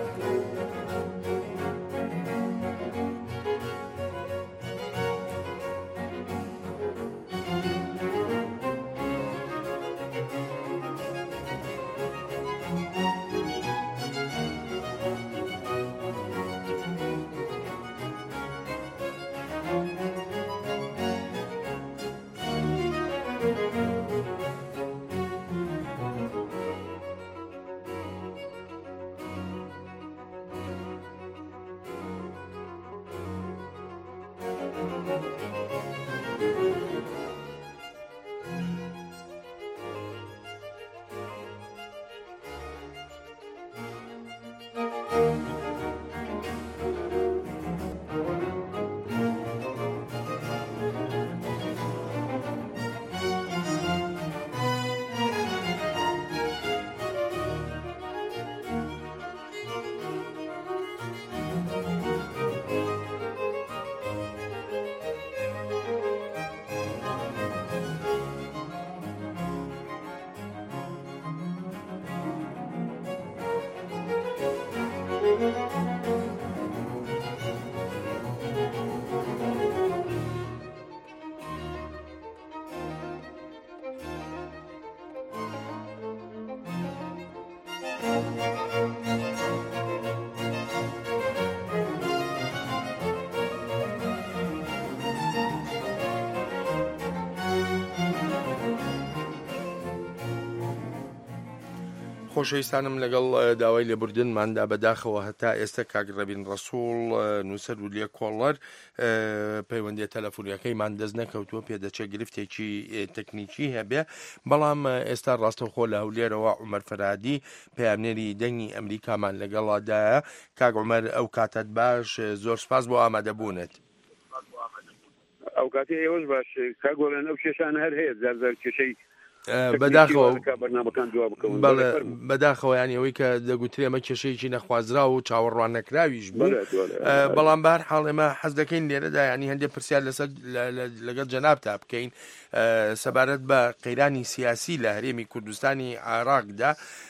خۆشەویستانم لەگەڵ داوای لێبوردنماندا بەداخەوە هەتا ئێستا کاگڕەبین ڕەسوڵ نووسەر و لێ کۆڵەر پەیوەندی تەلەفۆنیەکەیمان دەست نەکەوتووە پێدەچێت گرفتێکی تەکنیکی هەبێ بەڵام ئێستا ڕاستەوخۆ لە هەولێرەوە عومەر فەرهادی پەیامنێری دەنگی ئەمریکامان لەگەڵادایە. کاک عومەر ئەو کاتت باش، زۆر سپاس بۆ ئامادەبوونت. ئەو کاتی ئێوەش باش کاگۆڵێن ئەو کێشان هەر هەیە زار زار کێشەی بەداخەوە بەرنامەکان جواب بکەون. بەداخەوە ینی ئەوەی کە دەگوترێ ئەمە کێشەیەکی نەخوازرا و چاوەڕوان نەکراویش بوو، بەڵام بەهەر حاڵ ئێمە حەز دەکەین لێرەدا ینی هەندێک پرسیار لەسەر لەگەڵ جەنابتا بکەین سەبارەت بە قەیرانی سیاسی لە هەرێمی کوردستانی عێراقدا.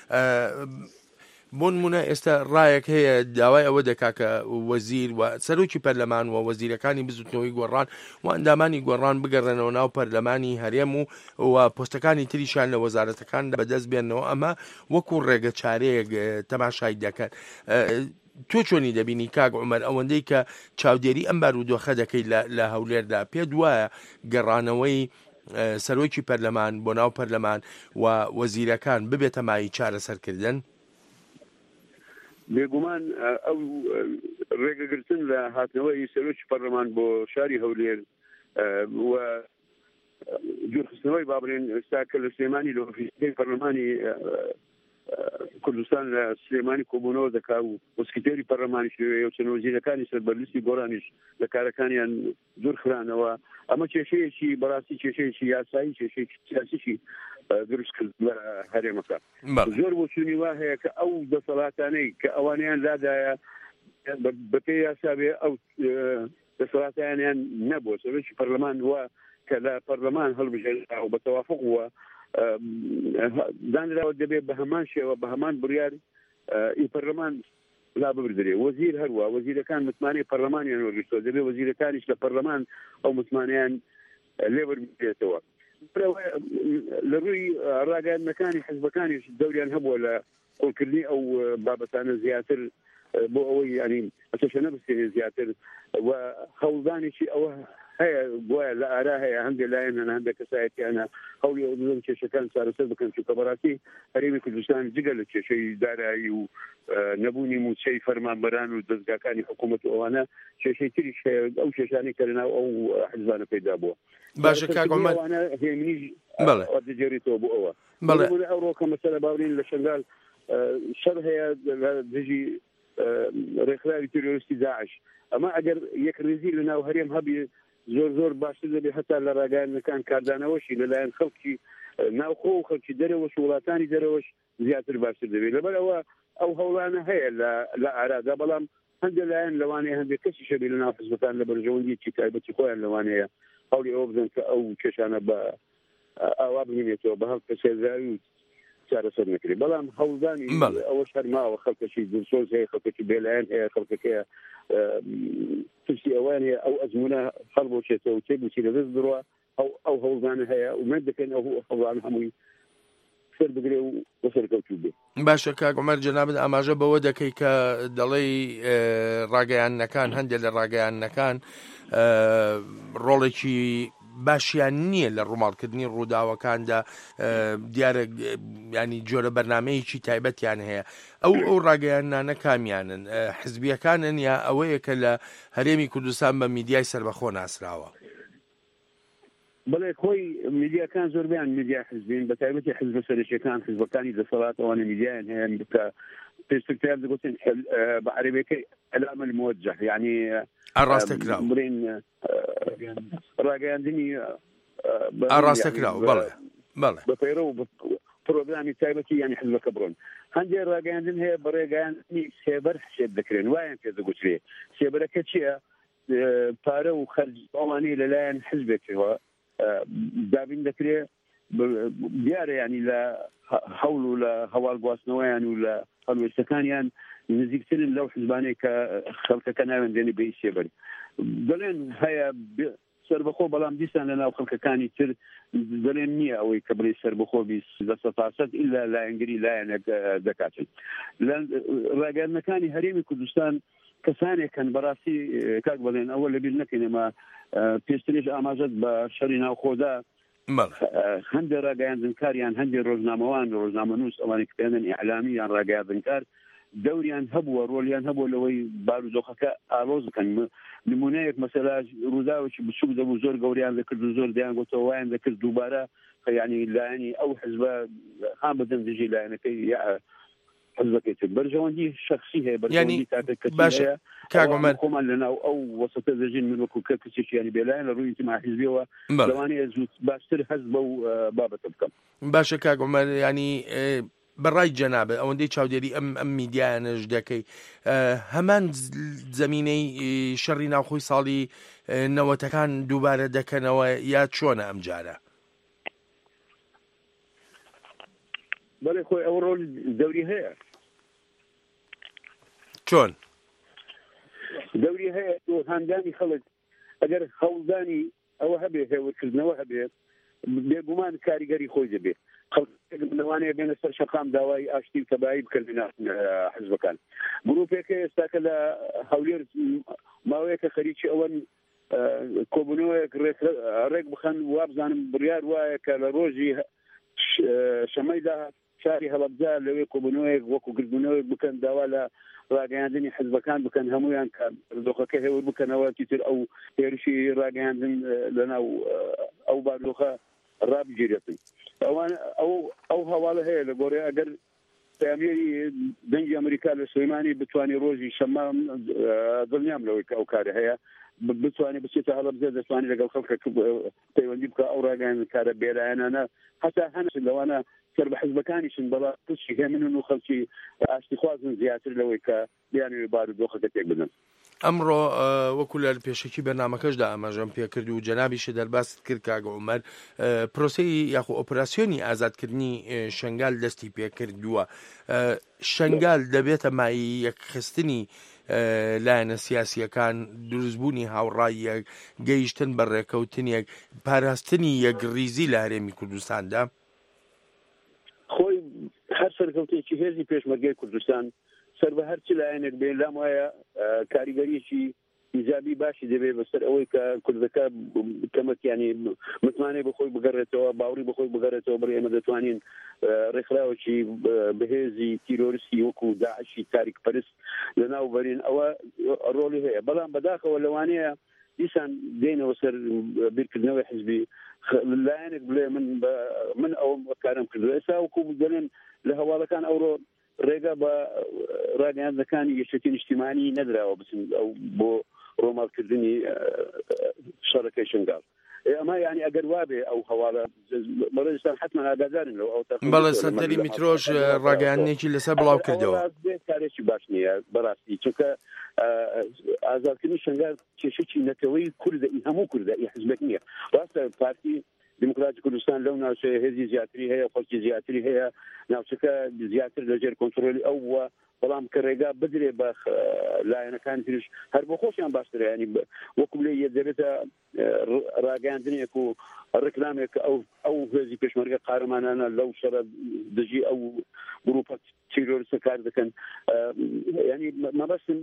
بۆ نمونە ئێستا ڕایەک هەیە داوای ئەوە دەکا کە وەزیر و سەرۆکی پەرلەمان و وەزیرەکانی بزوتنەوەی گۆڕان و ئەندامانی گۆڕان بگەڕێنەوە ناو پەرلەمانی هەرێم و و پۆستەکانی تریشان لە وەزارەتەکان بەدەست بێنەوە. ئەمە وەکو ڕێگە چارەیەک تەماشای دەکەن. تۆ چۆنی دەبینی کاک عومەر ئەوەندەی کە چاودێری ئەم بارودۆخە دەکەی لە هەولێردا؟ پێت وایە گەڕانەوەی سەرۆکی پەرلەمان بۆ ناو پەرلەمان و وەزیرەکان ببێتە مای چارەسەرکردن؟ بێگومان ئەو ڕێگەگرتن لە هاتنەوەی سەرۆکی پەرلەمان بۆ شاری هەولێر و جورخستنەوەی بابرێن ئێستا کە لە سلێمانی لە ئۆفیسەکەی پەرلەمانی کوردستان لە سلێمانی کۆبوونەوە دەکا و وەسکرتێری پەرلەمانی شوێ و چەند وەزیرەکانی سەربەرلیستی گۆڕانیش لە کارەکانیان دوور خرانەوە. ئەمە کێشەیەکی بەڕاستی کێشەیەکی یاسایی کێشەیەکی سیاسیشی دروست کرد لە هەرێمەکە. زۆر بۆچوونی وا هەیە کە ئەو دەسەڵاتانەی کە ئەوانیان لادایە بەپێی یاسا بێ ئەو دەسەڵاتیانیان نەبووە سەرۆکی پەرلەمان وە کە لە پەرلەمان هەڵبژێنرا و بە تەوافق وە دانراوە دەبێت بە هەمان شێوە بە هەمان بڕیار ئی پەرلەمان لا ببردرێ. وەزیر هەروە وەزیرەکان متمانەی پەرلەمانیان وەرگرتەوە دەبێت وەزیرەکانیش لە پەرلەمان ئەو متمانەیان لێ وەرگرتێتەوە. لە ڕووی ڕاگەیاندنەکانی حزبەکانیش دەوریان هەبووە لە قوڵکردنی ئەو بابەتانە زیاتر بۆ ئەوەی ینی ئەتەشە نەبستێنێ زیاتر و هەوڵدانێکی ئەوە هەیە بۆیە لە ئارا هەیە هەندێک لایەن هەن هەندێک کەسایەتیانە هەوڵی ئەو دەن کێشەکان چارەسەر بکەن چونکە بەڕاستی هەرێمی کوردستان جگە لە کێشەی دارایی و نەبوونی موچەی فەرمانبەران و دەستگاکانی حکوومەت و ئەوانە کێشەی تریش ئەو کێشانەی کە لەناو ئەو حزبانە پەیدا بووە. باشە کاک عومەر هێمنیش دەجێڕێتەوە بۆ ئەوە. ئەو ڕۆکە مەسەلە باورین لە شەنگال شەر هەیە لە دژی ڕێکخراوی تۆریۆریستی داعش. ئەمە ئەگەر یەک ڕێزی لە ناو هەرێم هەبێ زۆر زۆر باشتر دەبێت هەتا لە ڕاگەیاندنەکان کاردانەوەشی لەلایەن خەڵکی ناوخۆ و خەڵکی دەرەوەش وڵاتانی دەرەوەش زیاتر باشتر دەبێت. لەبەرەوە ئەو هەوڵانە هەیە لە ئارادا بەڵام هەندێک لایەن لەوانەیە هەندێک کەسی شەبێت لە ناو حزبەکان لە بەرژەوەندیی تایبەتی خۆیان لەوانەیە هەوڵی ئەوە بدەن کە ئەو کێشانە بە ئاوا ببینێتەوە بە هەڵ کەسێزاوی و چارەسەر نەکرێت. بەڵام هەوڵدانی ئەوە شەرماوە خەڵکەشی دڵسۆز هەیە خەڵکەکی بێلایەن هەیە خەڵکەکەیە تشتی ئەوان هەیە ئەو ئەزمونە هەڵ بۆچێتەوە و تێبووچی لەدەست بڕوە ئەو هەوڵدانە هەیە و من دەکەن ئەو هەوڵان هەمووی سەر بگرێ و بەسەرکەوتوو بێ. باشە کاک عومەر جەنابەت ئاماژە بەوە دەکەی کە دەڵێی ڕاگەیاندنەکان هەندێک لە ڕاگەیاندنەکان ڕۆڵێکی باشیان نییە لە ڕووماڵکردنی ڕووداوەکاندا دیارە ینی جۆرە بەرنمەیەکی تایبەتیان هەیە. ئەو ئەو ڕاگەیاندانە کامیانن حزبیەکانن یا ئەوەیە کە لە هەرێمی کوردستان بە میدیای سەربەخۆ ناسراوە؟ بەڵێ خۆی میدیاکان زۆربیان میدیا حزبین بە تایبەتی حزبە سەرۆکیەکان حزبەکانی دەسەڵات ئەوانە میدیایان هەیە کە پێشترتیان دەگوتن بە عەرەبیەکەی ئەلام الموجه یعنی ئاڕاستەکراو بڵێن ڕاگەیاندنی ئاڕاستەکراو بەڵێ بەڵێ بە پەیڕە و پرۆگرامی تایبەتی یعنی حزبەکە بڕۆن. هەندێک ڕاگەیاندن هەیە بە ڕێگەیاندنی سێبەر حسێب دەکرێن وایان پێ دەگوترێ. سێبەرەکە چییە؟ پارە و خەرج ئەوانەی لەلایەن حزبێکەوە دابین دەکرێت دیارە ینی لە هەوڵ و لە هەواڵ گواستنەوەیان و لە هەڵوێستەکانیان نزیکترین لەو حزبانەی کە خەڵکەکە ناوێن دێنی بە ئیسێبەر دەڵێن هەیە سەربەخۆ بەڵام دیسان لە ناو خەڵکەکانی تر دەڵێن نییە ئەوەی کە بڵێ سەربەخۆ دەسە پاسەد ئیلا لایەنگری لایەنێک دەکاتن لە ڕاگەاندنەکانی هەرێمی کوردستان کەسانێکن بەڕاستی کاک بڵێن ئەوە لەبیر نەکەینەمە پێشترێش ئاماژەت بە شەڕی ناوخۆدا هەندێک ڕاگەیاندنکاریان هەندێک ڕۆژنامەوان ڕۆژنامەنووس ئەوانێک پێێنن ئیعلامی یان ڕاگەیاندنکار دەوریان هەبووە ڕۆلیان هەبوو لەوەی بارودۆخەکە ئالۆز بکەن نمونەیەک مەسەلا ڕووداوێکی بچوک دەبوو زۆر گەوریان دەکرد و زۆر دەیان گوتەوە وایان دەکرد دووبارە ینی لایەنی ئەو حزبە خان بەدەم دژی لایەنەکەی حزبەکەی تر بەرژەوەندی شخصی هەیە بەرژەوەندی کاتێک کاگومەر خۆمان لەناو ئەو وەسەتە دەژین من وەکو کە کچێکی ینی بێلایەن لە ڕووی ئیجتیماع حیزبیەوە لەوانەیە زوو باشتر هەست بەو بابەتە بکەم باشە کاگومەر ینی بەڕای جەنابێت ئەوەندەی چاودێری ئەم ئەم میدیانەش دەکەی هەمان زەمینەی شەڕی ناوخۆی ساڵی نەوەتەکان دووبارە دەکەنەوە یا چۆنە ئەم جارە بەڵێ خۆی ئەو ڕۆڵ دەوری هەیە چۆن دەوری هەیە هەندانی خەڵک ئەگەر هەوڵدانی ئەوە هەبێ هێورکردنەوە هەبێت بێگومان کاریگەری خۆی دەبێت لەوانەیە بێنە سەر شەقام داوای ئاشتی و تەبایی بکردن حزبەکان گروپێکە ئێستاکە لە هەولێر ماوەیەکە خەریکی ئەوەن کۆبوونەوەیەک ڕێک بخەن وابزانم بڕیار وایە کە لە ڕۆژی شەمەیدا شاری هەڵەبجا لەوێ کۆبوونەوەیەک وەکو گردبوونەوەیک بکەن داوا لە ڕاگەیاندنی حزبەکان بکەن هەمویان کە دۆخەکە هێور بکەنەوە تر ئەو هێرشی ڕاگەیاندن لەناو ئەو بارودۆخە ڕابگیرێتن ئەوان ئەو ئەو هەواڵە هەیە لە گۆڕێ ئەگەر پامێری دەنگی ئەمریکا لە سلەیمانی بتوانێت ڕۆژی شەمە دڵنیام لەوەی کە ئەو کارە هەیە بتوانێت بچێتە هەڵەبجە دەتوانێت لەگەڵ خەڵکە پەیوەندی بکە ئەو ڕاگەیاندنکارە بێلایەنانە هەتا هەنش لەوانە سەر بە حزبەکانیشن بەڵام پشتی هێمنن و خەڵکی ئاشتی خوازن زیاتر لەوەی کە بیانوێ بارودۆخەکە تێک بدەن ئەمڕۆ وەکو لە پێشکی بەرنامەکەشدا ئەمەژەم پێکرد و جەنابیشە دەرباست کرد کاگە عومەر پرۆسەی یاخو ئۆپراسیۆنی ئازادکردنی شنگال دەستی پێکردووە شنگال دەبێتە مای یەکخستنی لایەنە سیاسیەکان دروستبوونی هاوڕاییەک گەیشتن بە ڕێکەوتنیەک پاراستنی یەکریزی لە هەرێمی کوردستاندا خۆی هەر سەرکەوتێکی هێزی پێشمەرگەی کوردستان سەر بە هەرچی لایەنێک بێ لام وایە کاریگەریەکی ئیجابی باشی دەبێت بەسەر ئەوەی کە کوردەکە کەمەکیانی متمانەی بەخۆی بگەڕێتەوە باوری بەخۆی بگەڕێتەوە بڕێ ئێمە دەتوانین ڕێکخراوەکی بەهێزی تیرۆریستی وەکو داعشی تاریک پەرست لەناو بەرین ئەوە ڕۆڵی هەیە بەڵام بەداخەوە لەوانەیە دیسان دێنەوە سەر بیرکردنەوەی حزبی لایەنێک بڵێ من من ئەوم کارم کردو ئێستا وەکو دەڵێن لە هەواڵەکان ئەوڕۆ ڕێگا بە ڕاگەیاندنەکانی یەکێتی نیشتیمانی نەدراوە بچن ئەو بۆ ڕۆمالکردنی شەڕەکەی شنگال ئەمە ینی ئەگەر وابێ ئەو هەواڵە بەڕێستان حتما ئاگادارن لەو ئەو بەڵێ سەردەری میترۆش ڕاگەیاندنێکی لەسەر بڵاو کردەوە کارێکی باش نییە بەڕاستی چونکە ئازادکردنی شنگال کێشەی نەتەوەی کوردە هەموو کوردە حزبێک نییە ڕاستە پارتی دموکراتی کوردستان لەو ناوچەیە هێزی زیاتری هەیە خەڵکی زیاتری هەیە ناوچەکە زیاتر لەژێر کۆنتترۆلی ئەو وە بەڵام کە ڕێگا بدرێ بە لایەنەکان ترش هەر بۆ خۆشیان باشترە ینی وەکو لێ یە دەبێتە ڕاگەاندنێک و ڕێکلامێک ئەو ئەو هێزی پێشمەرگە قارەمانانە لەو شەڕە دژی ئەو گروپە تیرۆریستە کار دەکەن ینی مەبەستم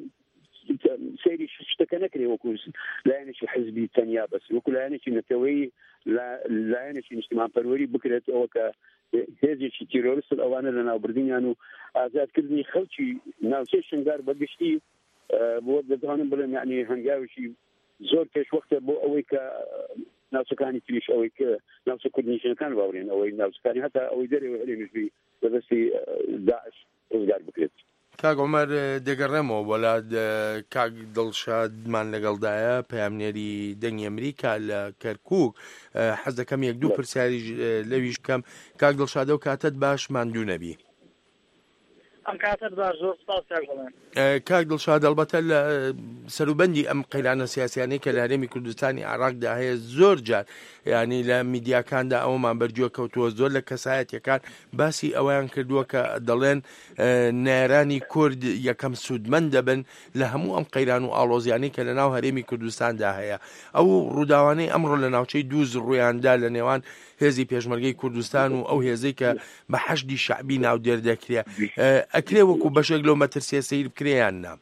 سەیری شتەکە نەکرێ وەکو لایەنێکی حزبی تەنیا بەس وەکو لایەنێکی نەتەوەی لایەنێکی نیشتیمان پەروەری بکرێت ئەوە کە هێزێکی تیرۆریست ئەوانە لە ناوبردنیان و ئازادکردنی خەڵکی ناوچەی شنگار بەگشتی بۆ دەتوانم بڵێم یعنی هەنگاوێکی زۆر پێشوەختە بۆ ئەوەی کە ناوچەکانی تریش ئەوەی کە ناوچە کوردنیشنەکان باوڕێن ئەوەی ناوچەکانی هەتا ئەوەی دەرەوە هەرێمیشبی بەدەستی داعش ڕزگار بکرێت کاک عومەر دەگەڕێمەوە وەلات کاک دڵشادمان لەگەڵدایە پەیامنێری دەنگی ئەمریکا لە کەرکووک حەز دەکەم یەک دوو پرسیاری لەویش بکەم کاک دڵشادە و کاتت باش ماندوو نەبی ئەم کاتت باش زۆر سپاس کاکڵێن. کاک دڵشاد ئەلبەتە لە سەروبەندی ئەم قەیرانە سیاسیانەی کە لە هەرێمی کوردستانی عێراقدا هەیە زۆر جار ینی لە میدیاکاندا ئەومان بەرجۆ کەوتووە زۆر لە کەسایەتیەکان باسی ئەویان کردووە کە دەڵێن نێرانی کورد یەکەم سوودمەند دەبن لە هەموو ئەم قەیران و ئاڵۆزیانی کە لە ناو هەرێمی کوردستاندا هەیە. ئەو ڕووداوانەی ئەمڕۆ لە ناوچەی دووز ڕوویاندا لە نێوان هێزی پێشمەرگەی کوردستان و ئەو هێزەی کە بە حەشدی شعبی ناو دێردەکرێ ئەکرێ وەکو بەشێک لەو مەترسیە سیر بکرێیان نا؟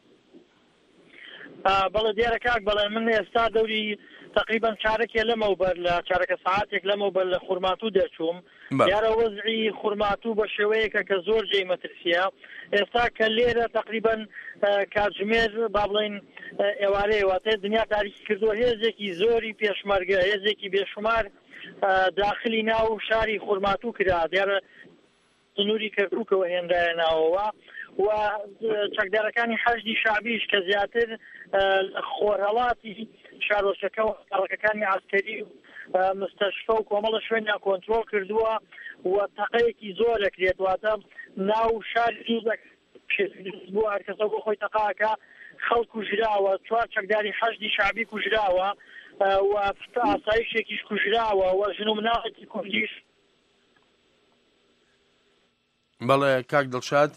بەڵێ دیارە کاک بەڵێ من ئێستا دەوری تقریبا چارەکێ لەمەوبەر لە چارەکە سعاتێک لەمەوبەر لە خورماتوو دەچووم دیارە وەزعی خورماتوو بە شێوەیەکە کە زۆر جێی مەترسیە. ئێستا کە لێرە تقریبا کاتژمێر با بڵێن ئێوارەیە واتە دنیا تاریکی کردووە هێزێکی زۆری پێشمەرگە هێزێکی بێشمار داخلی ناو شاری خورماتوو کرا دیارە سنووری کەرکووکەوە هێندایە ناوەوە و چەکدارەکانی حەشدی شعبیش کە زیاتر خۆرهەڵاتی شارۆچەکە و قەڵەکەکانی عسکەری مستەشفە و کۆمەڵە شوێنیان کۆنترۆل کردووە و تەقەیەکی زۆر دەکرێت واتە ناو شاری دووزەک بوو هەر کەسە بۆ خۆی تەقاکە خەڵک کوژراوە چوار چەکداری حەشدی شعبی کوژراوە و ئاسایشێکیش کوژراوە و ژن و مناڵێکی کوردیش. بەڵێ کاک دڵشاد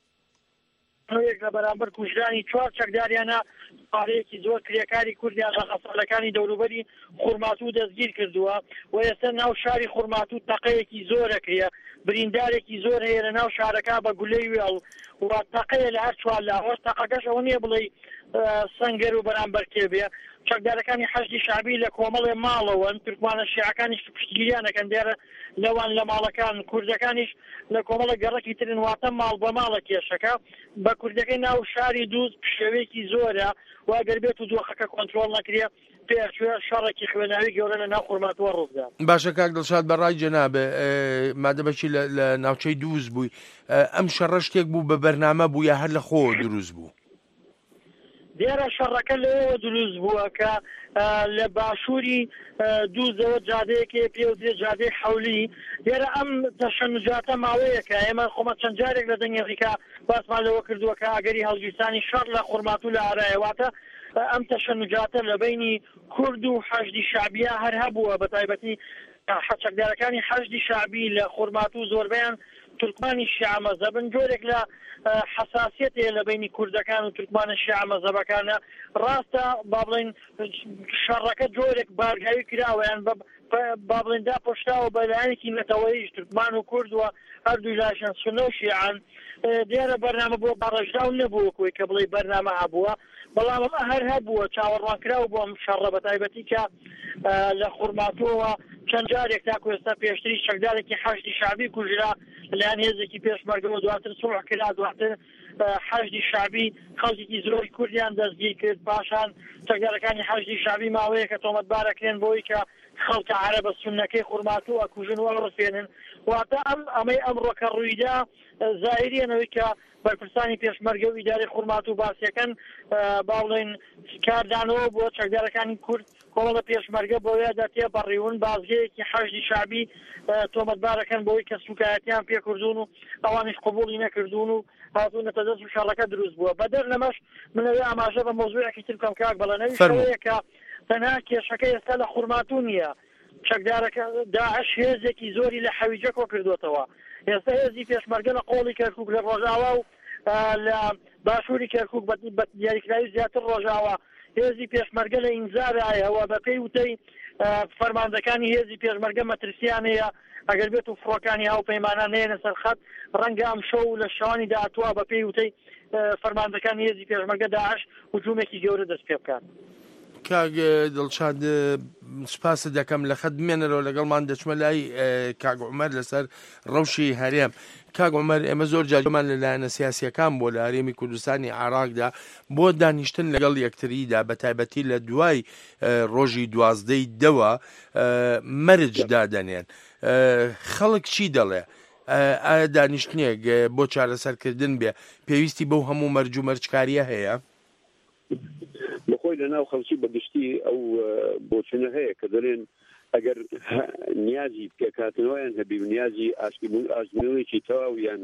یەک لە بەرامبەر کوژرانی چوار چەکداریانە پارەیەکی زۆر کرێکاری کوردیان لە خەساڵەکانی دەوروبەری خورماتوو دەستگیر کردووە و ئێستا ناو شاری خورماتوو تەقەیەکی زۆرەکرێ بریندارێکی زۆر هەیە لە ناو شارەکە بە گولەی وێڵ و تەقەیە لە هەر چوار لاوەش تەقەکەش ئەوە نییە بڵێ سەنگەر و بەرامبەر کێبێ. چەکدارەکانی حەشدی شعبی لە کۆمەڵێ ماڵەوەن تورکمانە شیعەکانیش پشتگیریانەکەن دیارە لەوان لە ماڵەکان کوردەکانیش لە کۆمەڵە گەڕەکی ترن واتە ماڵ بە ماڵە کێشەکە بە کوردەکەی ناو شاری دووز شێوەیەکی زۆرە واگەر بێت و دۆخەکە کۆنترۆل نەکرێ پێشوێ شەڕێکی خوێناوی گەورە لە ناو خورماتووە ڕووبدا. باشە کاک دڵشاد بەڕای جەنابێ مادەبەکی لە ناوچەی دووز بووی ئەم شەڕە شتێک بوو بە بەرنامە بوو یا هەر لە خۆ دروست بوو؟ دیارە شەڕەکە لەوە دروست بووە کە لە باشووری دووزەوە جادەیەکێ پێوتێ جادەی حەولی دیارە ئەم تەشەنجاتە ماوەیەکە ئێمە خۆمە چەند جارێک لە دەنگی ئەفریقا باسمان لەوە کردووە کە ئەگەری هەڵگیرسانی شەڕ لە خورماتوو لە ئارایەواتە ئەم تەشەنجاتە لە بینی کورد و حەشدی شعبیە هەر هەبووە بە تایبەتی چەکدارەکانی حەشدی شعبی لە خورماتوو زۆربیان تورکمانی شیعە مەزهبن جۆرێک لە حساسیەتێ لە بینی کوردەکان و تورکمانە شیعە مەزهبەکانە ڕاستە با بڵێن شەڕەکە جۆرێک بارگاوی کراوەیان با بڵێن داپۆشتاوە بە لایەنێکی نەتەوەیش تورکمان و کورد وە هەردووی لاشان سونە و شیعەن دیارە بەرنامە بۆ بەڕێژراو نەبووە کوی کە بڵێ بەرنامە هەبووە بەڵام ئەمە هەر هەبووە چاوەڕوانکراوە بۆ ئەم شەڕە بە تایبەتی کە لە خورماتووەوە چەند جارێک تاکو ئێستا پێشتری چەکدارێکی حەشدی شعبی کوژرا لەیان هێزێکی پێشمەرگەوە دواتر سوڵح کرا دواتر حەشدی شعبی خەڵکێکی زۆری کوردیان دەستگیر کرد پاشان چەکدارەکانی حەشدی شعبی ماوەیە کە تۆمەتبارەکرێن بۆی کە خەڵکە عەرەبە سوننەکەی خورماتوو ئەکوژن وەڕسێنن واتە ئەم ئەمەی ئەمڕۆکە ڕوویدا زاهریەنەوەی کە بەرپرسانی پێشمەرگە و ئیدارەی خورماتوو باسیەکەن باڵێن کاردانەوە بۆ چەکدارەکانی کورد کۆمەڵە پێشمەرگە بۆیە دەتێ بەڕێون بازگەیەکی حەشدی شعبی تۆمەتبارەکەن بۆی کە سوکایەتیان پێکردوون و ئەوانش قبوڵی نەکردوون و هاتوونەتە دەست و شەڕەکە دروست بووە بەدەر لەمەش منەوێ ئاماژە بە مۆزوعێکی تر بکەم کاک بەڵێنەوەی شەوەیە کە تەنها کێشەکە ئێستا لە خورماتوو نییە چەکدارەکە داعش هێزێکی زۆری لە حەویجە کۆ کردوێتەوە ئێستا هێزی پێشمەرگە لە قۆڵی کەرکووک لە ڕۆژاوا و لە باشووری کەرکووک بە دیاریکراوی زیاتر ڕۆژاوا هێزی پێشمەرگە لە ئینزارایەوە بە پێی وتەی فەرماندەکانی هێزی پێشمەرگە مەترسیانەیە ئەگەر بێت و فڕۆکانی هاوپەیمانان نێنە سەر خەت ڕەنگە ئەم شەو لە شەوانی داهاتووە بە پێی وتەی فەرماندەکانی هێزی پێشمەرگە داعش هجوومێکی گەورە دەست پێ بکات. کاک دڵشاد سوپاس دەکەم لە خەت بمێنەرەوە لەگەڵمان دەچمە لای کاک عومەر لەسەر ڕەوشی هەرێم. کاک عومەر ئێمە زۆر جارمان لەلایەنە سیاسیەکان بۆ لە هەرێمی کوردستانی عێراقدا بۆ دانیشتن لەگەڵ یەکتریدا بە تایبەتی لە دوای ڕۆژی دوازدەی دەوە مەرج دادەنێن خەڵک چی دەڵێ؟ ئایا دانیشتنێک بۆ چارەسەرکردن بێ پێویستی بەو هەموو مەرج و مەرجکاریە هەیە؟ بخۆی لە ناو خەڵکی بەگشتی ئەو بۆچنە هەیە کە دەڵێن ئەگەر نیازی پێکاتنەوەیان هەبی و نیازی ئاشتیبوون ئازمێڵێکی تەواویان و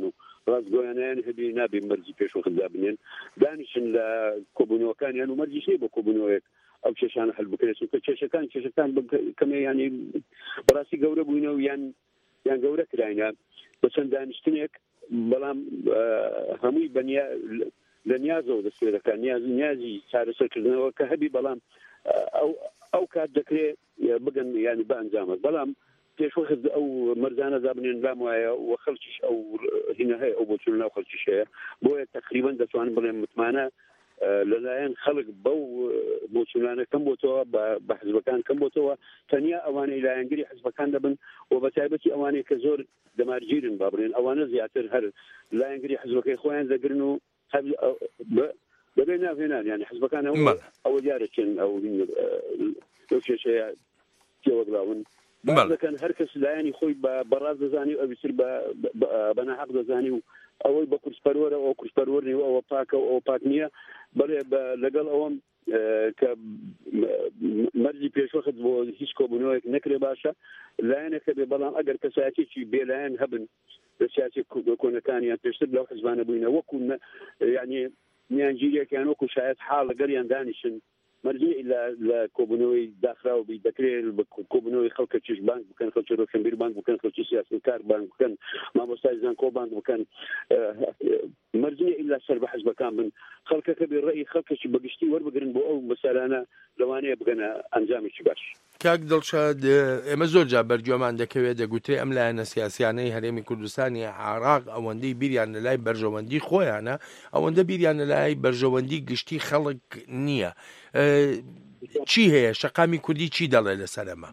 ڕازگۆیانیان هەبی نابێ مەرجی پێشوەختدا بنێن دانیشن لە کۆبوونەوەکانیان و مەرجیش نیە بە کۆبوونەوەیەک ئەو کێشانە هەل بکرێت کە کێشەکان کێشەکان کەمێ ینی بەڕاستی گەورە بووینەوە یان یان گەورە کراینە بە چەند دانیشتنێک بەڵام هەمووی بەنیا لە نیازەوە دەست پێ دەکات نیاز نیازی چارەسەرکردنەوە کە هەبی بەڵام ئەو کات دەکرێت بگەن ینی بە ئەنجامە بەڵام پێشوەخت ئەو مەرزانە دابنێن لام وایە و خەڵکیش ئەو هینە هەیە ئەو بۆچون ناو خەڵکیش هەیە بۆیە تقریبا دەتوانم بڵێم متمانە لەلایەن خەڵک بەو بۆچونانە کەم بۆتەوە بە حزبەکان کەم بۆتەوە تەنیا ئەوانەی لایەنگری حزبەکان دەبن و بە تایبەتی ئەوانەی کە زۆر دەمارگیرن با بڵێن ئەوانە زیاتر هەر لایەنگری حزبەکەی خۆیان دەگرن و دەبێ ناهێنان یعنی حزبەکان ئەوە دیارەکەن ئەو ئەو کێشەیە تێوەگراون دەکەن هەر کەس لایەنی خۆی بەڕاست دەزانی و ئەویتر بەناحەق دەزانی و ئەوەی بە کورسپەروەرە ئەو کورسپەروەرنی و ئەوە پاکە و ئەوە پاک نییە بەڵێ لەگەڵ ئەوەم کە مەرجی پێشوەخت بۆ هیچ کۆبوونەوەیەک نەکرێ باشە لایەنەکە بێ بەڵام ئەگەر کەسایەتێکی بێلایەن هەبن لە سیاسی کۆنەکانیان پێشتر لەو حزبانە بووینە وەکو یعنی میانگیریەکیان وەکو شایەت حاڵ لەگەریان دانیشن مەرجی لە کۆبوونەوەی داخراوە بی دەکرێت بە کۆبوونەوەی خەڵکە چش بانک بکەن خەڵکی ڕۆشنبیر بانک بکەن خەڵکی سیاسەتکار بانک بکەن مامۆستای زانکۆ بانک بکەن مەرجی ئیلا سەر بە حزبەکان بن خەڵکەکە بێ ڕێی خەڵکەی بەگشتی وەربگرن بۆ ئەو مەسەلانە لەوانەیە بگەنە ئەنجامێکی باش. کاک دڵشاد ئێمە زۆر جا بەرگوێمان دەکەوێت دەگوترێ ئەم لایەنە سیاسیانەی هەرێمی کوردستانی عێراق ئەوەندەی بیریان لە لای بەرژەوەندی خۆیانە ئەوەندە بیریان لە لای بەرژەوەندی گشتی خەڵک نییە. چی هەیە شەقامی کوردی چی دەڵێ لەسەر ئەمە؟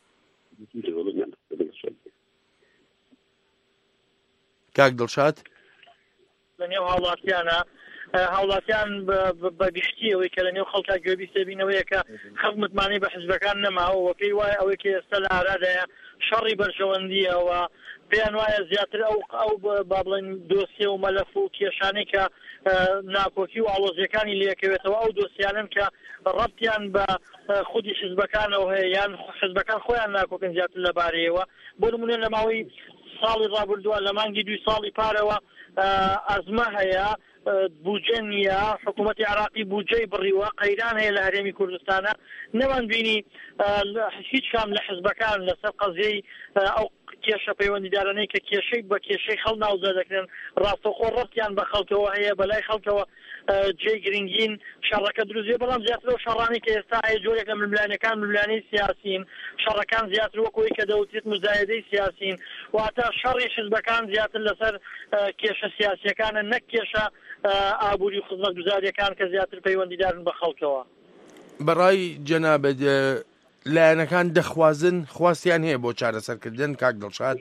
کاک دڵشاد لەنێو هاوڵاتیانە هاوڵاتیان بەگشتی ئەوەی کە لە نێو خەڵکا گوێبیستە بینەوەیە کە خەڵک متمانەی بە حزبەکان نەماوە وەکەی وایە ئەوەی کە ئێستا لە ئارادایە شەڕی بەرژەوەندیەوە پێیان وایە زیاتر ئەو ئەو با بڵێن دۆسیە و مەلەف و کێشانەی کە ناکۆکی و ئاڵۆزیەکانی لێکەوێتەوە ئەو دۆسیانن کە ڕەبتیان بە خودی حزبەکانەوە هەیە یان حزبەکان خۆیان ناکۆکن زیاتر لەبارەیەوە بۆ نمونە لە ماوەی ساڵی ڕابردووە لە مانگی دوی ساڵی پارەوە ئەزمە هەیە بودجە نییە حکوومەتی عێراقی بودجەی بڕیوە قەیران هەیە لە هەرێمی کوردستانە نەمان بینی هیچ کام لە حزبەکان لەسەر قەزیەی ئەو کێشە پەیوەندیدارانەی کە کێشەی بە کێشەی خەڵ ناوزە دەکرێن ڕاستەخۆ ڕەتیان بە خەڵکەوە هەیە بەلای خەڵکەوە جێ گرنگین شەڕەکە دروستێ بەڵام زیاتر ئەو شەڕانی کە ئێستا هەیە جۆرێک لە ململانەکان ململانەی سیاسین شەڕەکان زیاتر وەکەوەی کە دەوترێت مزایدەی سیاسین واتە شەڕی حزبەکان زیاتر لەسەر کێشە سیاسیەکانە نەک کێشە ئابووری خزمەتگوزاریەکان کە زیاتر پەیوەندیدارن بە خەڵکەوە. بەڕای جەنابەت لایەنەکان دەخوازن خواستیان هەیە بۆ چارەسەرکردن کاک دڵشاد؟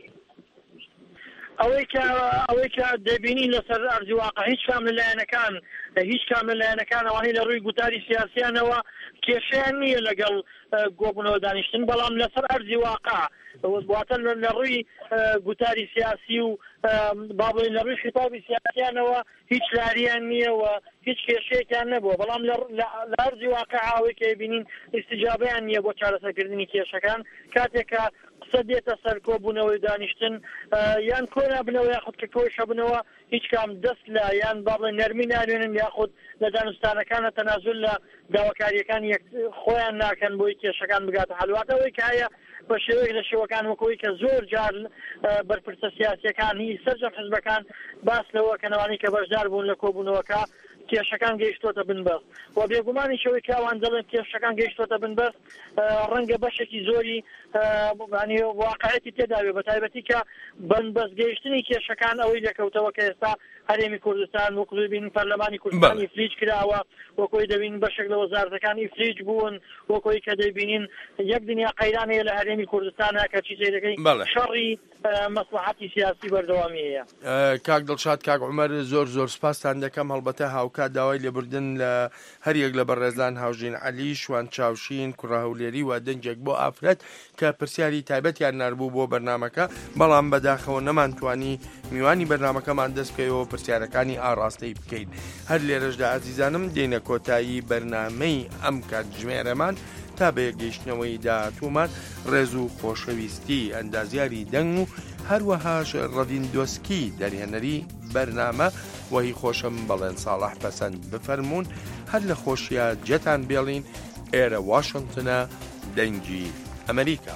ئەوەی کە ئەوەی کە دەبینی لەسەر ئەرزی واقع هیچ کام لە لایەنەکان هیچ کام لە لایەنەکان ئەوانەی لە ڕووی گوتاری سیاسیانەوە کێشەیان نییە لەگەڵ گۆبوونەوە دانیشتن بەڵام لەسەر ئەرزی واقع واتە لە ڕووی گوتاری سیاسی و با بڵێن لە ڕووی خیتابی سیاسیانەوە هیچ لاریان نییە و هیچ کێشەیەکیان نەبووە بەڵام لە ئەرزی واقع ئەوەی کە بینین ئیستیجابەیان نییە بۆ چارەسەرکردنی کێشەکان کاتێکە قسە دێتە سەر کۆبوونەوەی دانیشتن یان کۆنا بنەوە یاخود کە کۆشە بنەوە هیچ کام دەست لە یان با بڵێن نەرمی نانوێنن یاخود لە دانوستانەکانە تەنازل لە داواکاریەکان خۆیان ناکەن بۆی کێشەکان بگاتە حلواتەوەی کە هەیە بە شێوەیەک لە شێوەکان وەکەوەی کە زۆر جار بەرپرسە سیاسیەکان هی سەرجەم حزبەکان باس لەوە کەنەوانی کە بەشدار بوون لە کۆبوونەوەکە کێشەکان گەیشتۆتە بنبەست و بێگومانی شەوەی کاوان دەڵێن کێشەکان گەیشتۆتە بنبەست ڕەنگە بەشێکی زۆری ینی واقعەتی تێداوێ بە تایبەتی کە بنبەست گەیشتنی کێشەکان ئەوەی دەکەوتەوە کە ئێستا هەرێمی کوردستان وەکوی بین پەرلەمانی کوردستانی فلیج کراوە وەکۆی دەبین بەشێک لە وەزارەتەکانی فلیج بوون وەکۆی کە دەبینین یەک دنیا قەیران هەیە لە هەرێمی کوردستانە کە چیزی دەکەی شەڕی مەسلحەتی سیاسی بەردەوامی هەیە. کاک دڵشاد کاک عومەر زۆر زۆر سپاسان دەکەم هەڵبەتە هاوکات داوای لێبوردن لە هەریەک لە بەڕێزان هاوژین عەلی شوان چاوشین کوڕە هەولێری و دەنجێک بۆ ئافرەت کە پرسیاری تایبەتیان نەربوو بۆ بەرنامەکە بەڵام بەداخەوە نەمانتوانی میوانی بەرنامەکەمان دەست بکەیەوە پرسیارەکانی ئاڕاستەی بکەین. هەر لێرەشدا ئازیزانم دێنە کۆتایی بەرنامەی ئەم کاتژمێرەمان تا بەیەگەیشتنەوەی داهاتوومان ڕێز و خۆشەویستی ئەندازیاری دەنگ و هەروەهاش ڕەدیندۆسکی دەرهێنەری بەرنامە وەهی خۆشم بەڵێن ساڵح پەسەند بفەرمونون هەر لە خۆشیە جەتان بێڵین ئێرە واشنگتنە دەنگی ئەمریکا.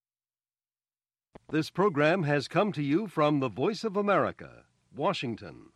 This program has come to you from the Voice of America, Washington.